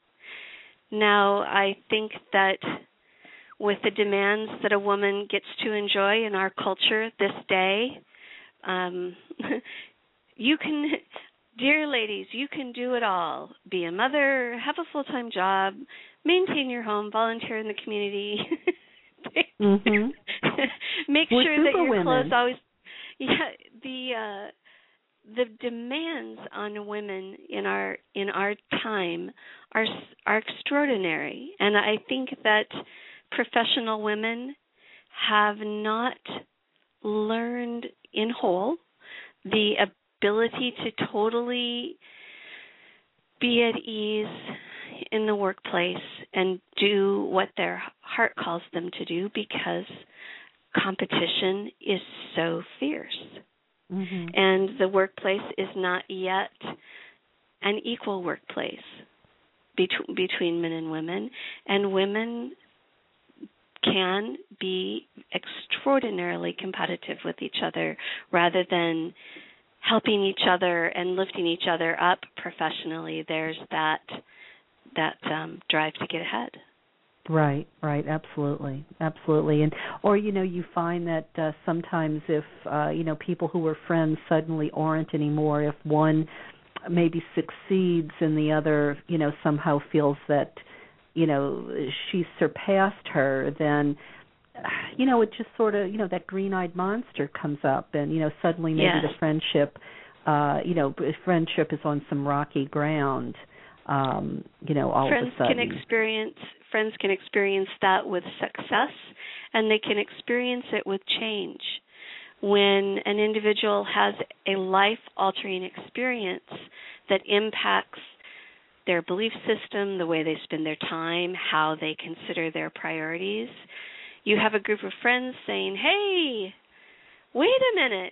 Now, I think that with the demands that a woman gets to enjoy in our culture this day, um, you can... Dear ladies, you can do it all. Be a mother, have a full-time job, maintain your home, volunteer in the community. mm-hmm. Make We're sure that your women. clothes always. Yeah, the uh, the demands on women in our in our time are are extraordinary, and I think that professional women have not learned in whole the ability to totally be at ease in the workplace and do what their heart calls them to do, because competition is so fierce. Mm-hmm. And the workplace is not yet an equal workplace bet- between men and women, and women can be extraordinarily competitive with each other rather than helping each other and lifting each other up professionally. There's that that um, drive to get ahead. Right, right, absolutely, absolutely. And or you know, you find that uh, sometimes if uh, you know people who were friends suddenly aren't anymore. If one maybe succeeds and the other, you know, somehow feels that you know she surpassed her, then you know, it just sort of, you know, that green-eyed monster comes up, and, you know, suddenly maybe yes. the friendship, uh, you know, friendship is on some rocky ground, um, you know, all friends of a sudden. Can experience, friends can experience that with success, and they can experience it with change. When an individual has a life-altering experience that impacts their belief system, the way they spend their time, how they consider their priorities, you have a group of friends saying, hey, wait a minute.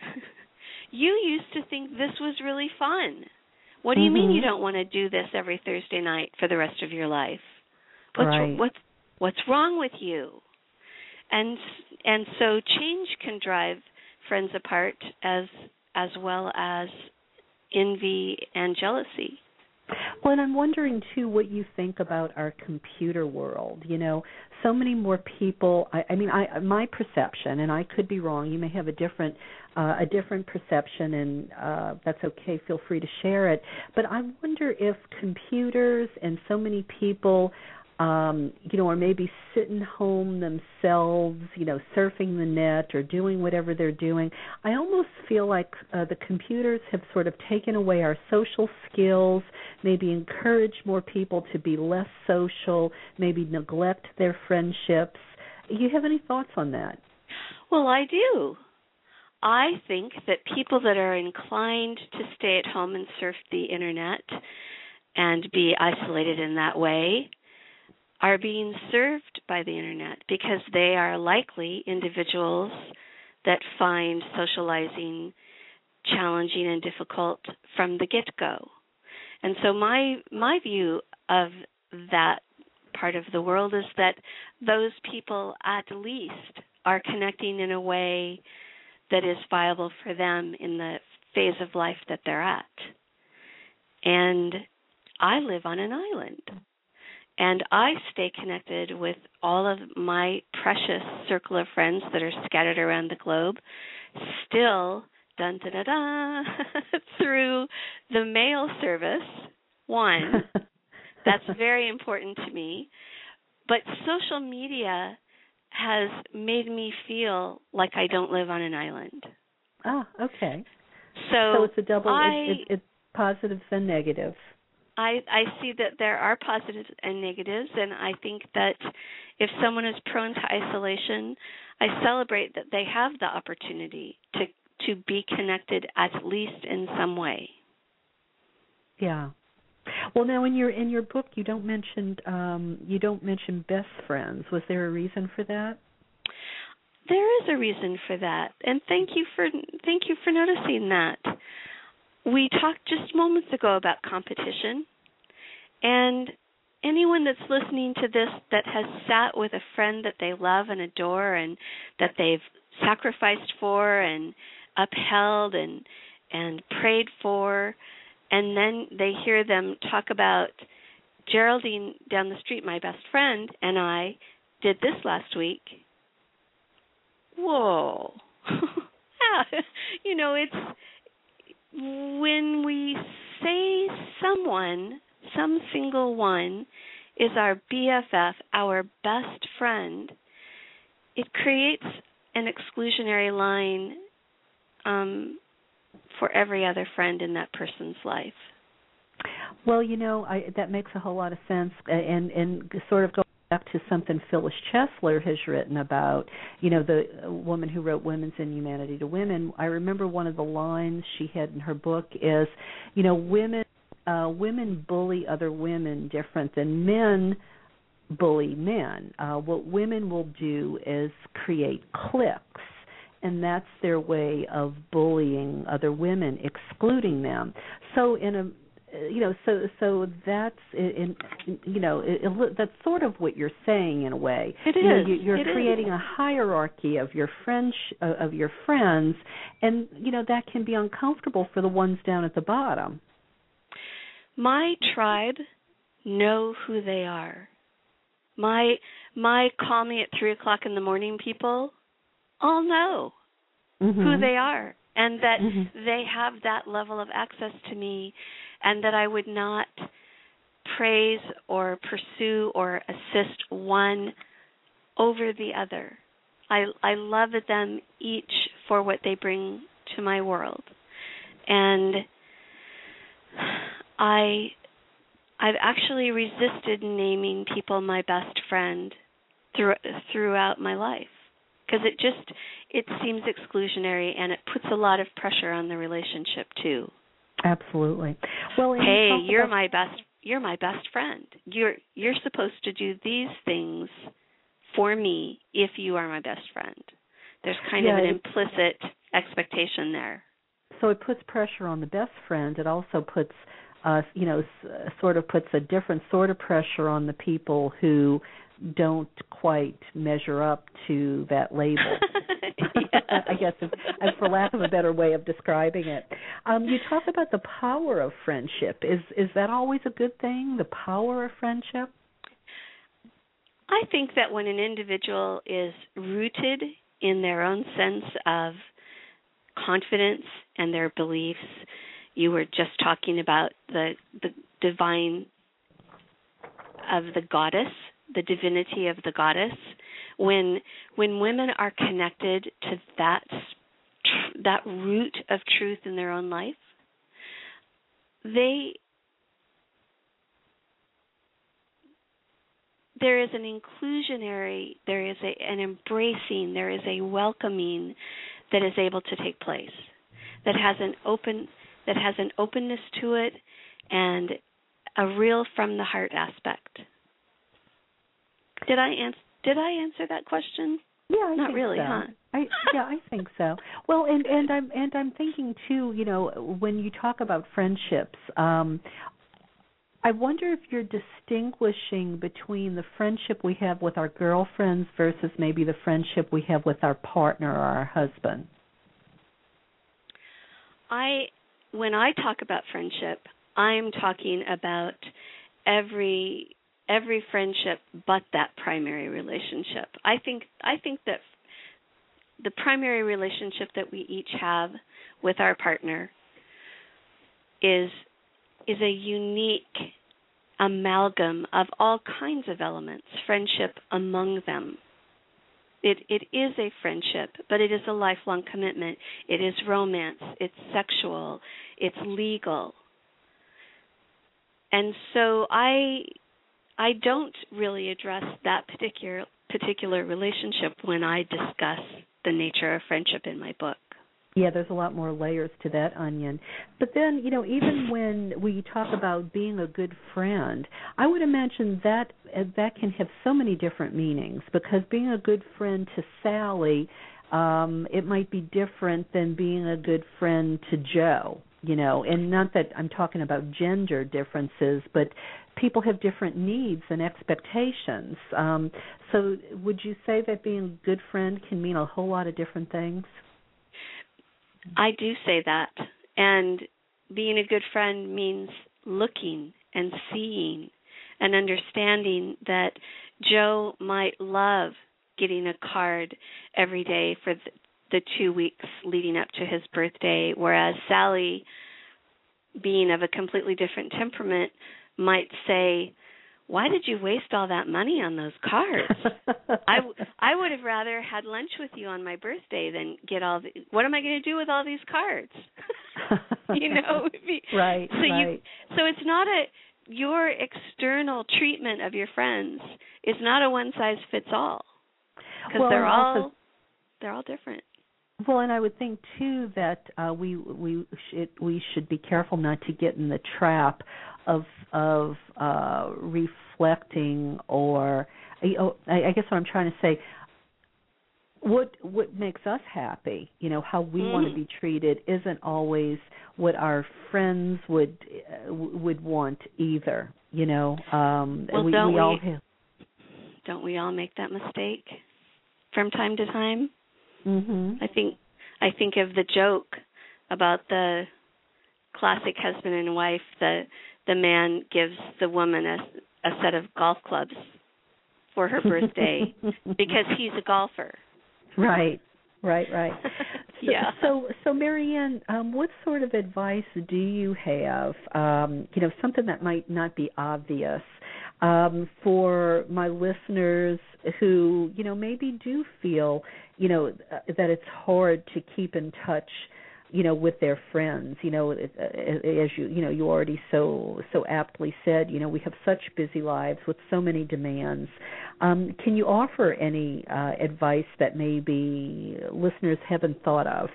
You used to think this was really fun. What do you mm-hmm. mean you don't want to do this every Thursday night for the rest of your life? What's, right. what's, what's wrong with you? And and so change can drive friends apart as as well as envy and jealousy. Well, and I'm wondering, too, what you think about our computer world. You know, so many more people, I, I mean, I, my perception, and I could be wrong, you may have a different uh, a different perception, and uh, that's okay, feel free to share it. But I wonder if computers and so many people, um, you know, are maybe sitting home themselves, you know, surfing the net or doing whatever they're doing. I almost feel like uh, the computers have sort of taken away our social skills, maybe encourage more people to be less social, maybe neglect their friendships. You have any thoughts on that? Well, I do. I think that people that are inclined to stay at home and surf the internet and be isolated in that way are being served by the internet, because they are likely individuals that find socializing challenging and difficult from the get-go. And so my my view of that part of the world is that those people at least are connecting in a way that is viable for them in the phase of life that they're at. And I live on an island. And I stay connected with all of my precious circle of friends that are scattered around the globe, still, dun da da da, through the mail service. One, that's very important to me. But social media has made me feel like I don't live on an island. Ah, okay. So, so it's a double. I, it, it, it positives and negatives. I, I see that there are positives and negatives, and I think that if someone is prone to isolation, I celebrate that they have the opportunity to to be connected at least in some way. Yeah. Well, now in your in your book, you don't mention um, you don't mention best friends. Was there a reason for that? There is a reason for that, and thank you for thank you for noticing that. We talked just moments ago about competition, and anyone that's listening to this that has sat with a friend that they love and adore and that they've sacrificed for and upheld and and prayed for, and then they hear them talk about Geraldine down the street, my best friend, and I did this last week. Whoa. Yeah. You know, it's when we say someone, some single one, is our B F F, our best friend, it creates an exclusionary line um, for every other friend in that person's life. Well, you know, I, that makes a whole lot of sense, and and sort of go back to something Phyllis Chesler has written about, you know, the woman who wrote Women's Inhumanity to Women. I remember one of the lines she had in her book is, you know, women uh, women bully other women different than men bully men. Uh, what women will do is create cliques, and that's their way of bullying other women, excluding them. So in a You know, so so that's in, you know it, it, that's sort of what you're saying in a way. It you is. Know, you, you're it creating is. a hierarchy of your friends of your friends, and you know that can be uncomfortable for the ones down at the bottom. My tribe know who they are. My my call me at three o'clock in the morning people all know mm-hmm. who they are, and that mm-hmm. they have that level of access to me. And that I would not praise or pursue or assist one over the other. I, I love them each for what they bring to my world. And I, I've actually resisted naming people my best friend through, throughout my life, because it just, it seems exclusionary, and it puts a lot of pressure on the relationship too. Absolutely. Well, hey, you you're about- my best. You're my best friend. You're you're supposed to do these things for me if you are my best friend. There's kind yeah, of an it, implicit expectation there. So it puts pressure on the best friend. It also puts, uh, you know, s- sort of puts a different sort of pressure on the people who don't quite measure up to that label. Yes. I guess, if, for lack of a better way of describing it. Um, you talk about the power of friendship. Is is that always a good thing, the power of friendship? I think that when an individual is rooted in their own sense of confidence and their beliefs, you were just talking about the the divine of the goddess, the divinity of the goddess. When when women are connected to that that root of truth in their own life, they there is an inclusionary, there is a, an embracing, there is a welcoming that is able to take place, that has an open that has an openness to it and a real from the heart aspect. Did I answer? Did I answer that question? Yeah, I not think really, so. huh? I, yeah, I think so. Well, and and I'm and I'm thinking too. You know, when you talk about friendships, um, I wonder if you're distinguishing between the friendship we have with our girlfriends versus maybe the friendship we have with our partner or our husband. I, when I talk about friendship, I'm talking about every. every friendship but that primary relationship. I think I think that the primary relationship that we each have with our partner is is a unique amalgam of all kinds of elements, friendship among them. It it is a friendship, but it is a lifelong commitment. It is romance, it's sexual, it's legal. and so I I don't really address that particular particular relationship when I discuss the nature of friendship in my book. Yeah, there's a lot more layers to that onion. But then, you know, even when we talk about being a good friend, I would imagine that that can have so many different meanings, because being a good friend to Sally, um, it might be different than being a good friend to Joe, you know, and not that I'm talking about gender differences, but people have different needs and expectations. Um, so would you say that being a good friend can mean a whole lot of different things? I do say that. And being a good friend means looking and seeing and understanding that Joe might love getting a card every day for the, the two weeks leading up to his birthday, whereas Sally, being of a completely different temperament, might say, why did you waste all that money on those cards? I, w- I would have rather had lunch with you on my birthday than get all the, what am I going to do with all these cards? you know? Right, so right. You, so it's not a, your external treatment of your friends is not a one-size-fits-all. Because well, they're all, also, they're all different. Well, and I would think too that uh, we we should we should be careful not to get in the trap of of uh, reflecting, or you know, I, I guess what I'm trying to say, what what makes us happy, you know, how we mm. want to be treated isn't always what our friends would uh, would want either, you know. Um, well, we, don't we we all have, don't we all make that mistake from time to time? Mm-hmm. I think I think of the joke about the classic husband and wife. The the man gives the woman a, a set of golf clubs for her birthday because he's a golfer. Right, right, right. So, yeah. So, so Marianne, um, what sort of advice do you have? Um, you know, something that might not be obvious um, for my listeners who, you know, maybe do feel, you know, uh, that it's hard to keep in touch, you know, with their friends. You know, as you, you know, you already so so aptly said, you know, we have such busy lives with so many demands. Um, can you offer any uh, advice that maybe listeners haven't thought of?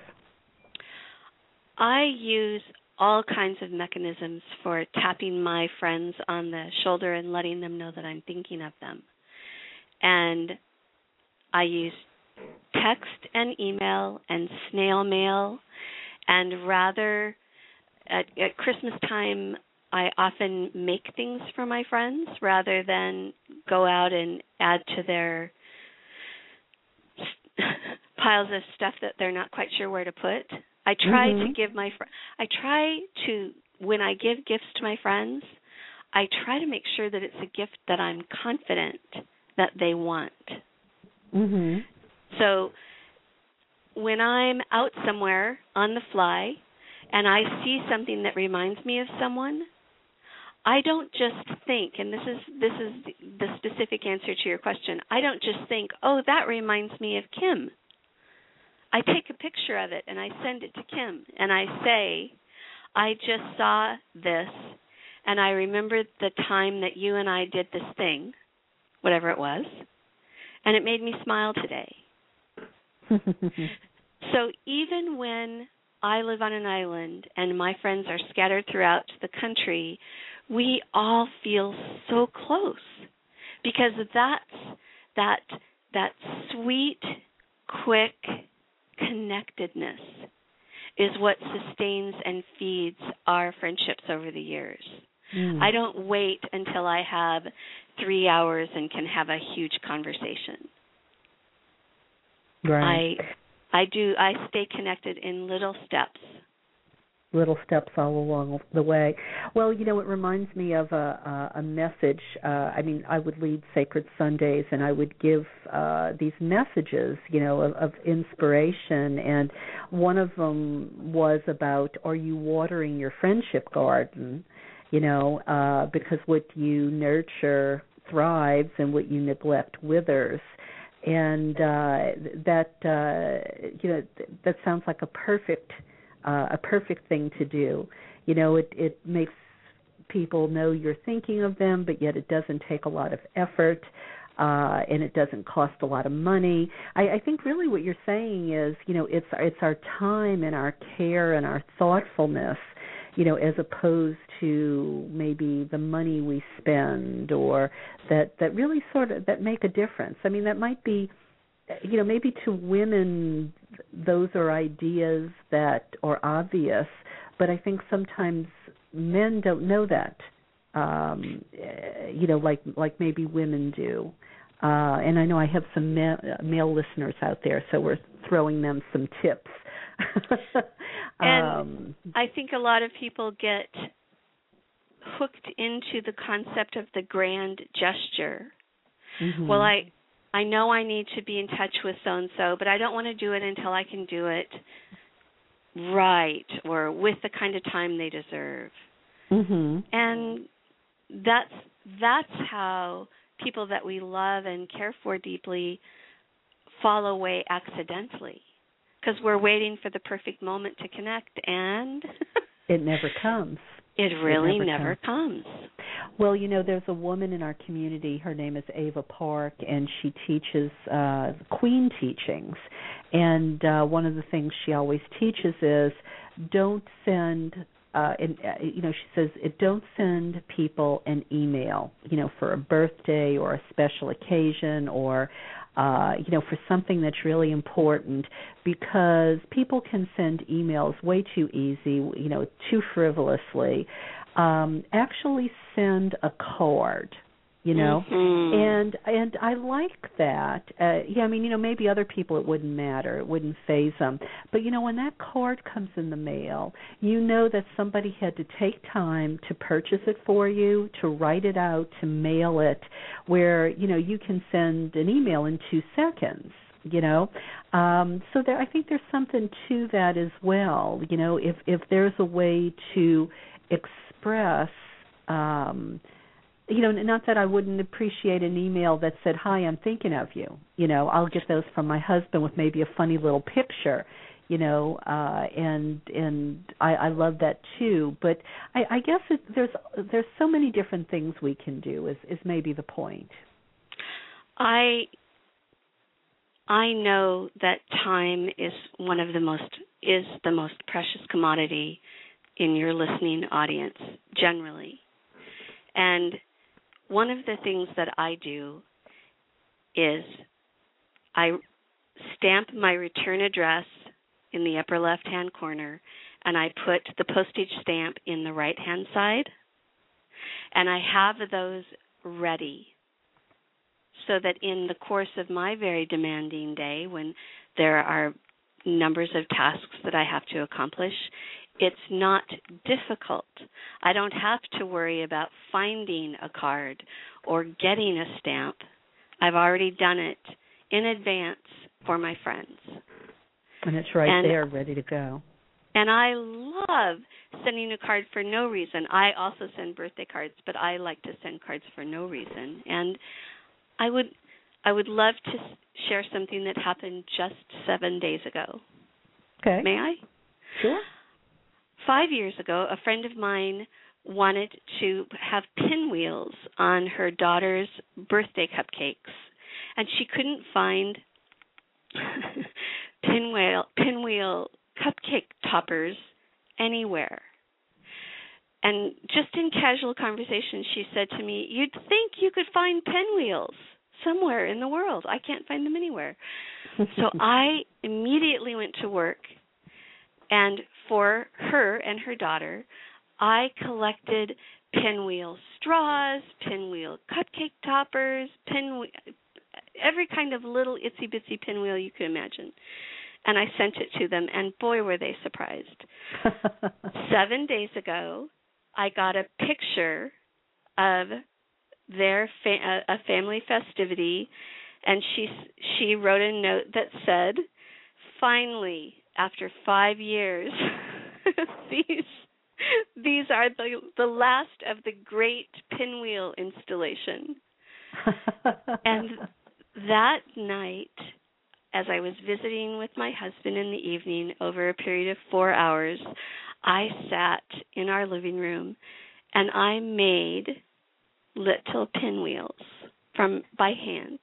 I use all kinds of mechanisms for tapping my friends on the shoulder and letting them know that I'm thinking of them. And I use text and email and snail mail. And rather, at, at Christmas time, I often make things for my friends rather than go out and add to their piles of stuff that they're not quite sure where to put. I try mm-hmm. to give my fr- I try to, when I give gifts to my friends, I try to make sure that it's a gift that I'm confident that they want. Mm-hmm. So when I'm out somewhere on the fly and I see something that reminds me of someone, I don't just think, and this is this is the specific answer to your question, I don't just think, oh, that reminds me of Kim. I take a picture of it and I send it to Kim and I say, I just saw this and I remembered the time that you and I did this thing, whatever it was, and it made me smile today. So even when I live on an island and my friends are scattered throughout the country, we all feel so close because that's that that sweet, quick connectedness is what sustains and feeds our friendships over the years. Mm. I don't wait until I have three hours and can have a huge conversation. Right. I I do. I stay connected in little steps. Little steps all along the way. Well, you know, it reminds me of a, a, a message. Uh, I mean, I would lead Sacred Sundays, and I would give uh, these messages, you know, of, of inspiration. And one of them was about, are you watering your friendship garden? You know, uh, because what you nurture thrives, and what you neglect withers. And uh, that, uh, you know, that sounds like a perfect, uh, a perfect thing to do. You know, it, it makes people know you're thinking of them, but yet it doesn't take a lot of effort. Uh, and it doesn't cost a lot of money. I, I think really what you're saying is, you know, it's it's our time and our care and our thoughtfulness, you know, as opposed to maybe the money we spend or that, that really sort of that make a difference. I mean, that might be, you know, maybe to women those are ideas that are obvious, but I think sometimes men don't know that. Um, you know, like like maybe women do. Uh, and I know I have some ma- male listeners out there, so we're throwing them some tips. and um, I think a lot of people get hooked into the concept of the grand gesture. mm-hmm. Well, I I know I need to be in touch with so-and-so, but I don't want to do it until I can do it right or with the kind of time they deserve. Mm-hmm. And that's that's how people that we love and care for deeply fall away accidentally, because we're waiting for the perfect moment to connect, and it never comes. It really it never, never comes. comes. Well, you know, there's a woman in our community. Her name is Ava Park, and she teaches uh, Queen teachings. And uh, one of the things she always teaches is don't send Uh, and uh, you know, she says, it don't send people an email, you know, for a birthday or a special occasion or, uh, you know, for something that's really important, because people can send emails way too easy, you know, too frivolously. Um, actually send a card. You know, mm-hmm. and and I like that. Uh, yeah, I mean, you know, maybe other people it wouldn't matter, it wouldn't faze them. But you know, when that card comes in the mail, you know that somebody had to take time to purchase it for you, to write it out, to mail it. Where you know you can send an email in two seconds. You know, um, so there, I think there's something to that as well. You know, if if there's a way to express. Um, You know, not that I wouldn't appreciate an email that said, "Hi, I'm thinking of you." You know, I'll get those from my husband with maybe a funny little picture. You know, uh, and and I, I love that too. But I, I guess it, there's there's so many different things we can do. Is is maybe the point. I I know that time is one of the most is the most precious commodity in your listening audience generally, and one of the things that I do is I stamp my return address in the upper left-hand corner, and I put the postage stamp in the right-hand side, and I have those ready so that in the course of my very demanding day, when there are numbers of tasks that I have to accomplish, it's not difficult. I don't have to worry about finding a card or getting a stamp. I've already done it in advance for my friends. And it's right and, there, ready to go. And I love sending a card for no reason. I also send birthday cards, but I like to send cards for no reason. And I would I would love to share something that happened just seven days ago. Okay. May I? Sure. Five years ago, a friend of mine wanted to have pinwheels on her daughter's birthday cupcakes, and she couldn't find pinwheel pinwheel cupcake toppers anywhere. And just in casual conversation, she said to me, "You'd think you could find pinwheels somewhere in the world. I can't find them anywhere." So I immediately went to work, and for her and her daughter, I collected pinwheel straws, pinwheel cupcake toppers, pinwheel, every kind of little itsy-bitsy pinwheel you could imagine. And I sent it to them, and boy, were they surprised. Seven days ago, I got a picture of their fa- a family festivity, and she she wrote a note that said, "Finally, after five years, these these are the the last of the great pinwheel installation." And that night, as I was visiting with my husband in the evening over a period of four hours, I sat in our living room and I made little pinwheels from by hand.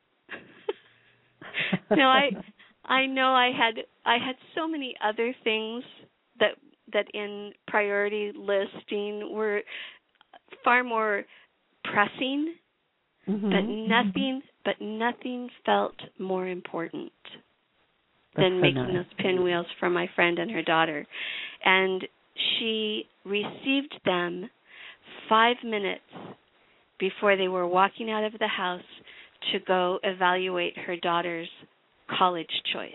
No, I I know I had I had so many other things that that in priority listing were far more pressing, mm-hmm. but nothing but nothing felt more important That's than so making nice. those pinwheels for my friend and her daughter. And she received them five minutes before they were walking out of the house to go evaluate her daughter's college choice.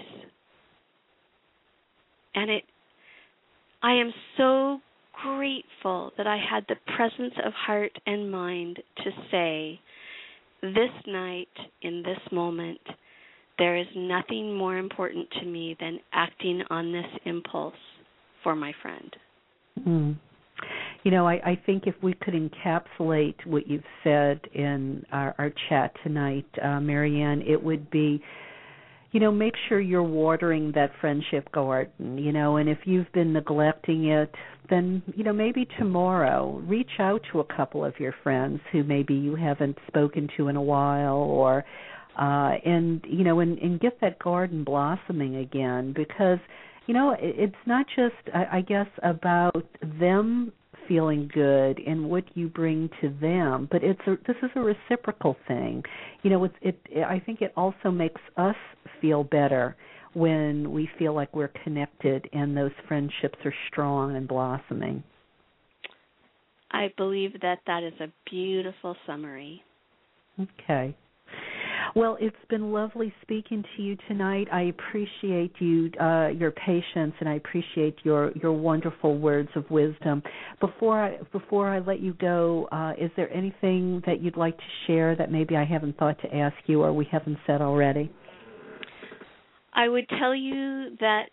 And it, I am so grateful that I had the presence of heart and mind to say, this night, in this moment, there is nothing more important to me than acting on this impulse for my friend. Mm. You know, I, I think if we could encapsulate what you've said in our, our chat tonight, uh, Marianne, it would be, you know, make sure you're watering that friendship garden, you know, and if you've been neglecting it, then, you know, maybe tomorrow reach out to a couple of your friends who maybe you haven't spoken to in a while, or, uh, and, you know, and, and get that garden blossoming again, because, you know, it, it's not just, I, I guess, about them feeling good and what you bring to them, but it's a, this is a reciprocal thing. You know, it's, it. I think it also makes us feel better when we feel like we're connected and those friendships are strong and blossoming. I believe that that is a beautiful summary. Okay. Well, it's been lovely speaking to you tonight. I appreciate you, uh, your patience, and I appreciate your, your wonderful words of wisdom. Before I before I let you go, uh, is there anything that you'd like to share that maybe I haven't thought to ask you or we haven't said already? I would tell you that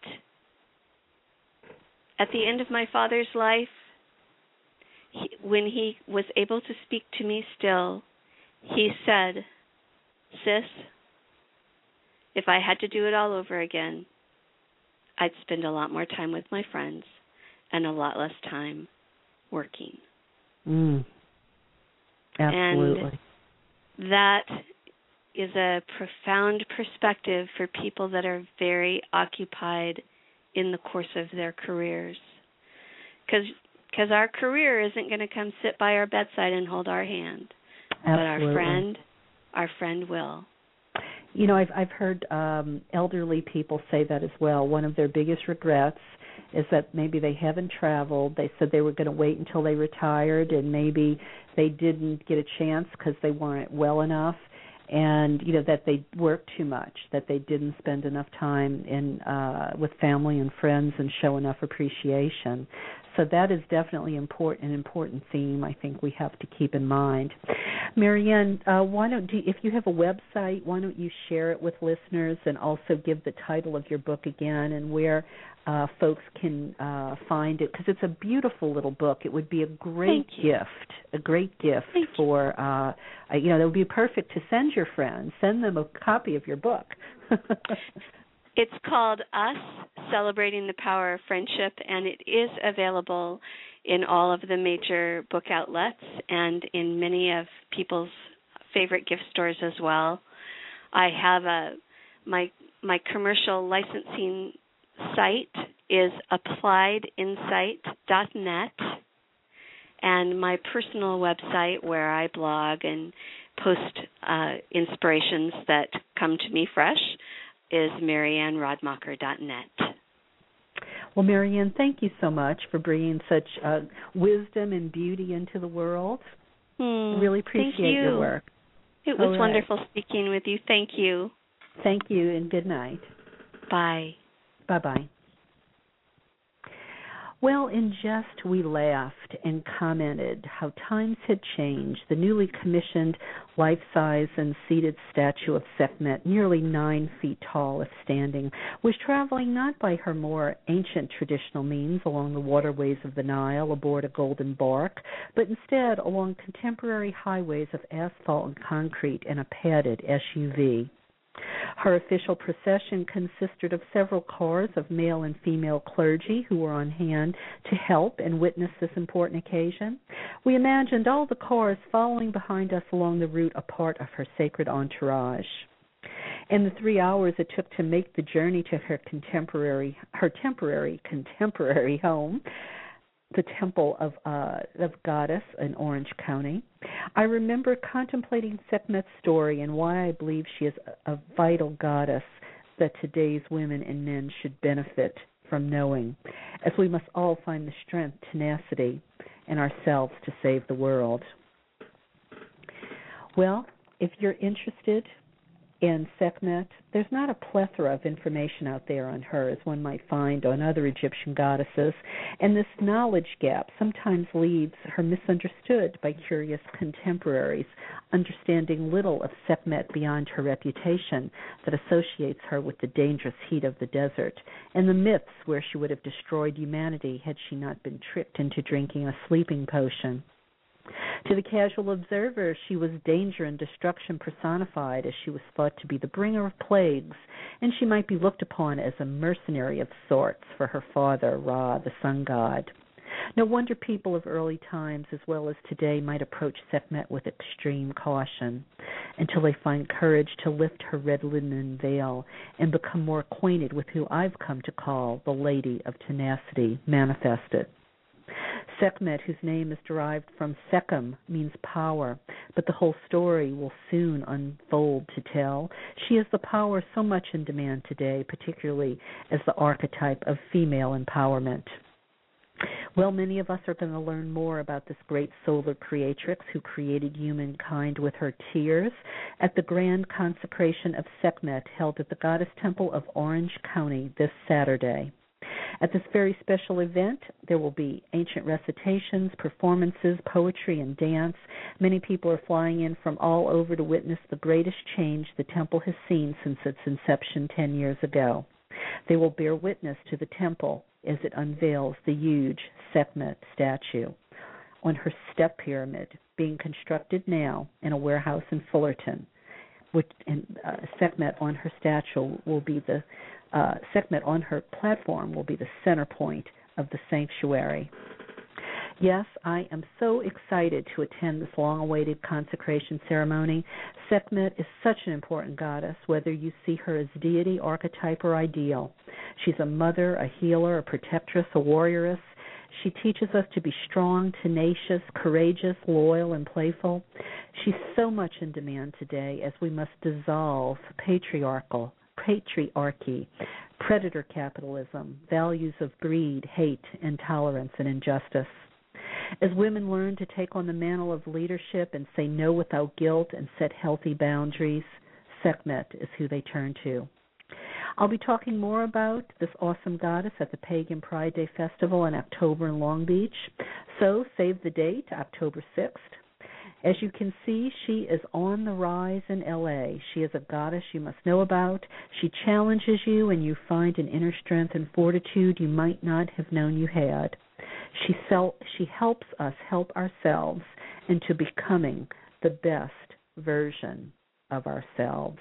at the end of my father's life, he, when he was able to speak to me still, he said, "Sis, if I had to do it all over again, I'd spend a lot more time with my friends and a lot less time working." Mm. Absolutely. And that is a profound perspective for people that are very occupied in the course of their careers. Because our career isn't going to come sit by our bedside and hold our hand. Absolutely. But our friend, our friend will. You know, I've I've heard um, elderly people say that as well. One of their biggest regrets is that maybe they haven't traveled. They said they were going to wait until they retired, and maybe they didn't get a chance because they weren't well enough, and you know that they worked too much, that they didn't spend enough time in uh, with family and friends and show enough appreciation. So that is definitely important, an important theme I think we have to keep in mind. Marianne, uh, why don't do, if you have a website, why don't you share it with listeners and also give the title of your book again and where uh, folks can uh, find it, because it's a beautiful little book. It would be a great gift, a great gift Thank for, uh, you know, it would be perfect to send your friends. Send them a copy of your book. It's called Us, Celebrating the Power of Friendship, and it is available in all of the major book outlets and in many of people's favorite gift stores as well. I have a my my commercial licensing site is applied insight dot net, and my personal website where I blog and post uh, inspirations that come to me fresh is marianne rodmacher dot net. Well, Marianne, thank you so much for bringing such uh, wisdom and beauty into the world. Hmm, I really appreciate you. your work. It was All right. wonderful speaking with you. Thank you. Thank you, and good night. Bye. Bye-bye. Well, in jest, we laughed and commented how times had changed. The newly commissioned life-size and seated statue of Sekhmet, nearly nine feet tall if standing, was traveling not by her more ancient traditional means along the waterways of the Nile aboard a golden bark, but instead along contemporary highways of asphalt and concrete in a padded S U V. Her official procession consisted of several cars of male and female clergy who were on hand to help and witness this important occasion. We imagined all the cars following behind us along the route, a part of her sacred entourage. In the three hours it took to make the journey to her contemporary, her temporary contemporary home, the Temple of, uh, of Goddess in Orange County, I remember contemplating Sekhmet's story and why I believe she is a, a vital goddess that today's women and men should benefit from knowing, as we must all find the strength, tenacity in ourselves to save the world. Well, if you're interested in Sekhmet, there's not a plethora of information out there on her as one might find on other Egyptian goddesses, and this knowledge gap sometimes leaves her misunderstood by curious contemporaries, understanding little of Sekhmet beyond her reputation that associates her with the dangerous heat of the desert, and the myths where she would have destroyed humanity had she not been tricked into drinking a sleeping potion. To the casual observer, she was danger and destruction personified, as she was thought to be the bringer of plagues, and she might be looked upon as a mercenary of sorts for her father, Ra, the sun god. No wonder people of early times, as well as today, might approach Sekhmet with extreme caution until they find courage to lift her red linen veil and become more acquainted with who I've come to call the Lady of Tenacity manifested. Sekhmet, whose name is derived from Sekhem, means power, but the whole story will soon unfold to tell. She is the power so much in demand today, particularly as the archetype of female empowerment. Well, many of us are going to learn more about this great solar creatrix who created humankind with her tears at the grand consecration of Sekhmet held at the Goddess Temple of Orange County this Saturday. At this very special event, there will be ancient recitations, performances, poetry, and dance. Many people are flying in from all over to witness the greatest change the temple has seen since its inception ten years ago. They will bear witness to the temple as it unveils the huge Sekhmet statue on her step pyramid being constructed now in a warehouse in Fullerton. Which, and uh, Sekhmet on her statue will be the uh, Sekhmet on her platform will be the center point of the sanctuary. Yes, I am so excited to attend this long-awaited consecration ceremony. Sekhmet is such an important goddess, whether you see her as deity, archetype, or ideal. She's a mother, a healer, a protectress, a warrioress. She teaches us to be strong, tenacious, courageous, loyal, and playful. She's so much in demand today as we must dissolve patriarchal, patriarchy, predator capitalism, values of greed, hate, intolerance, and injustice. As women learn to take on the mantle of leadership and say no without guilt and set healthy boundaries, Sekhmet is who they turn to. I'll be talking more about this awesome goddess at the Pagan Pride Day Festival in October in Long Beach. So save the date, October sixth. As you can see, she is on the rise in L A. She is a goddess you must know about. She challenges you and you find an inner strength and fortitude you might not have known you had. She, sel- she helps us help ourselves into becoming the best version of ourselves.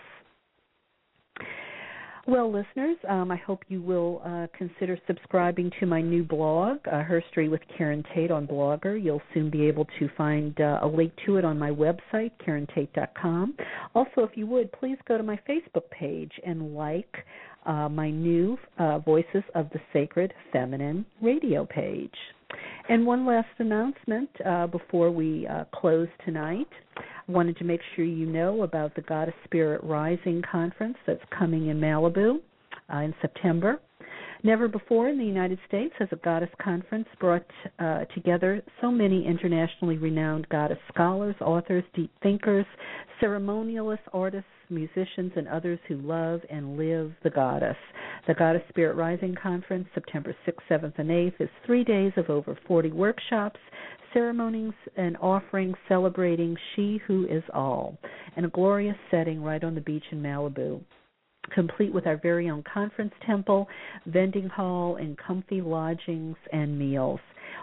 Well, listeners, um, I hope you will uh, consider subscribing to my new blog, uh, Herstory with Karen Tate on Blogger. You'll soon be able to find uh, a link to it on my website, karen tate dot com. Also, if you would, please go to my Facebook page and like uh, my new uh, Voices of the Sacred Feminine radio page. And one last announcement uh, before we uh, close tonight. I wanted to make sure you know about the Goddess Spirit Rising Conference that's coming in Malibu uh, in September. Never before in the United States has a goddess conference brought uh, together so many internationally renowned goddess scholars, authors, deep thinkers, ceremonialists, artists, musicians, and others who love and live the goddess. The Goddess Spirit Rising Conference, September sixth, seventh, and eighth, is three days of over forty workshops, ceremonies, and offerings celebrating She Who Is All in a glorious setting right on the beach in Malibu, complete with our very own conference temple, vending hall, and comfy lodgings and meals.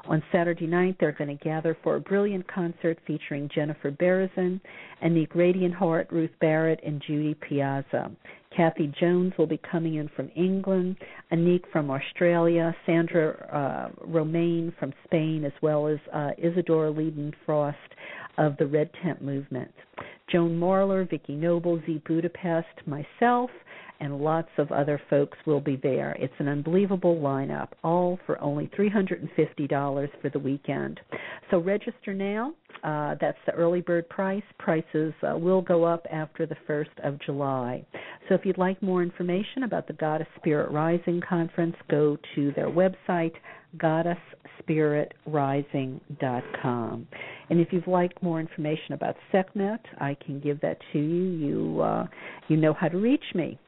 On Saturday night, they're going to gather for a brilliant concert featuring Jennifer Berezin, Anique Radianhart, Ruth Barrett, and Judy Piazza. Kathy Jones will be coming in from England, Anique from Australia, Sandra uh, Romaine from Spain, as well as uh, Isadora Leiden-Frost of the Red Tent Movement. Joan Marler, Vicki Noble, Z Budapest, myself, and lots of other folks will be there. It's an unbelievable lineup, all for only three hundred fifty dollars for the weekend. So register now. Uh, that's the early bird price. Prices uh, will go up after the first of July. So if you'd like more information about the Goddess Spirit Rising Conference, go to their website, goddess spirit rising dot com. And if you'd like more information about Sekhmet, I can give that to you. You, uh, you know how to reach me.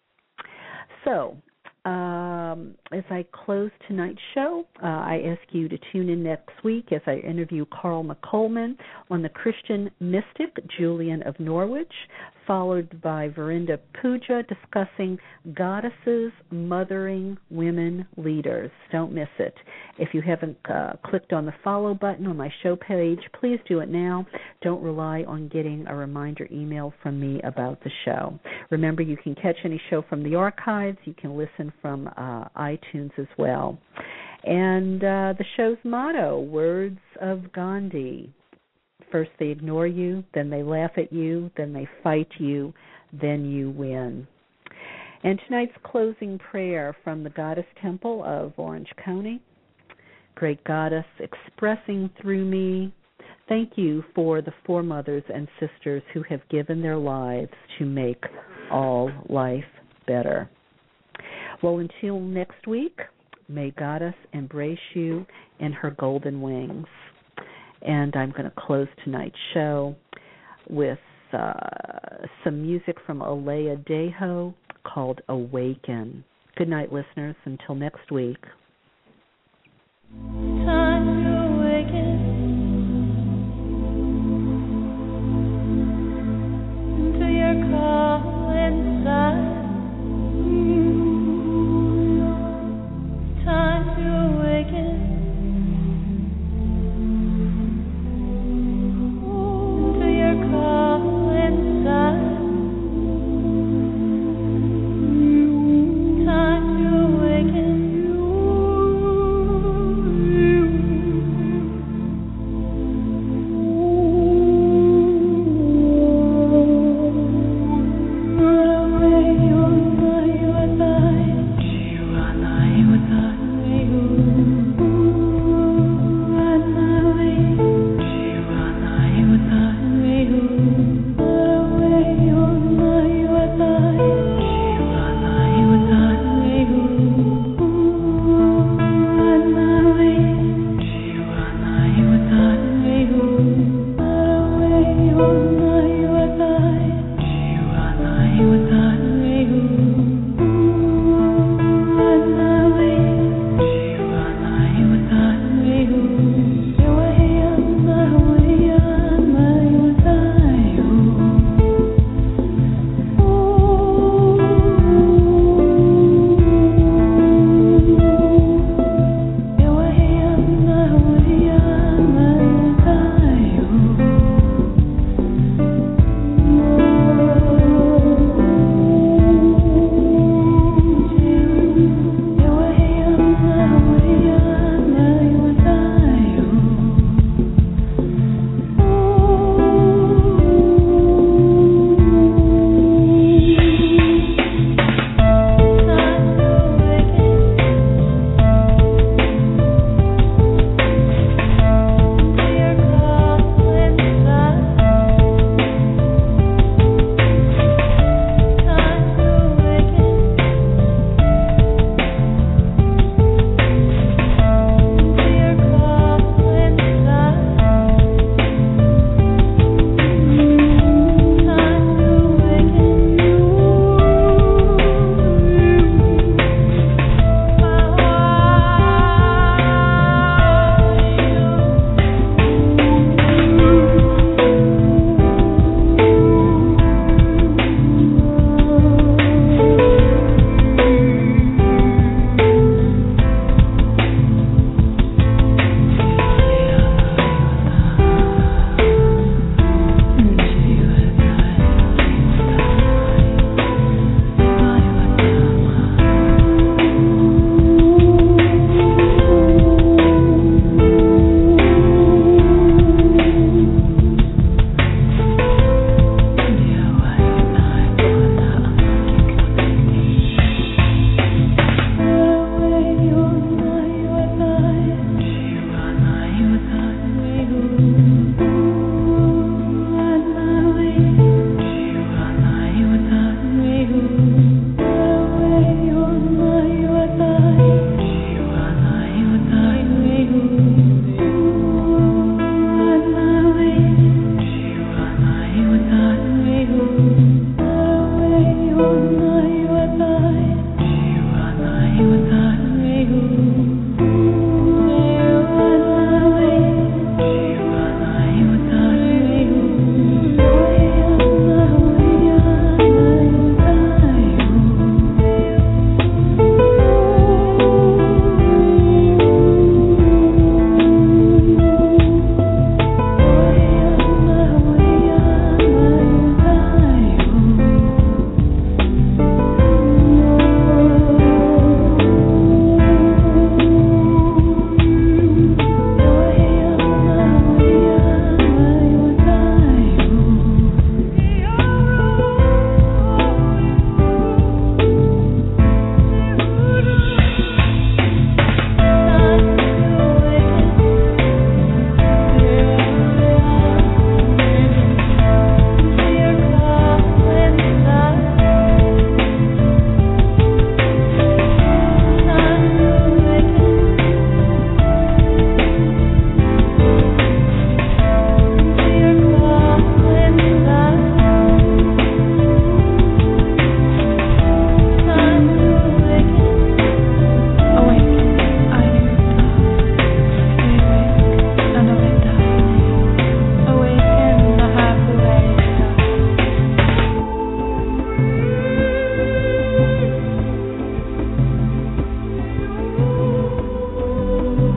So, um, as I close tonight's show, uh, I ask you to tune in next week as I interview Carl McColman on the Christian mystic Julian of Norwich, followed by Verinda Puja discussing goddesses mothering women leaders. Don't miss it. If you haven't uh, clicked on the follow button on my show page, please do it now. Don't rely on getting a reminder email from me about the show. Remember, you can catch any show from the archives. You can listen from uh, iTunes as well. And uh, the show's motto, Words of Gandhi. First they ignore you, then they laugh at you, then they fight you, then you win. And tonight's closing prayer from the Goddess Temple of Orange County. Great Goddess, expressing through me, thank you for the foremothers and sisters who have given their lives to make all life better. Well, until next week, may Goddess embrace you in her golden wings. And I'm going to close tonight's show with uh, some music from Alea Deho called Awaken. Good night, listeners. Until next week. Time to awaken into your call inside. Time to awaken. Time to awaken.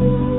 you.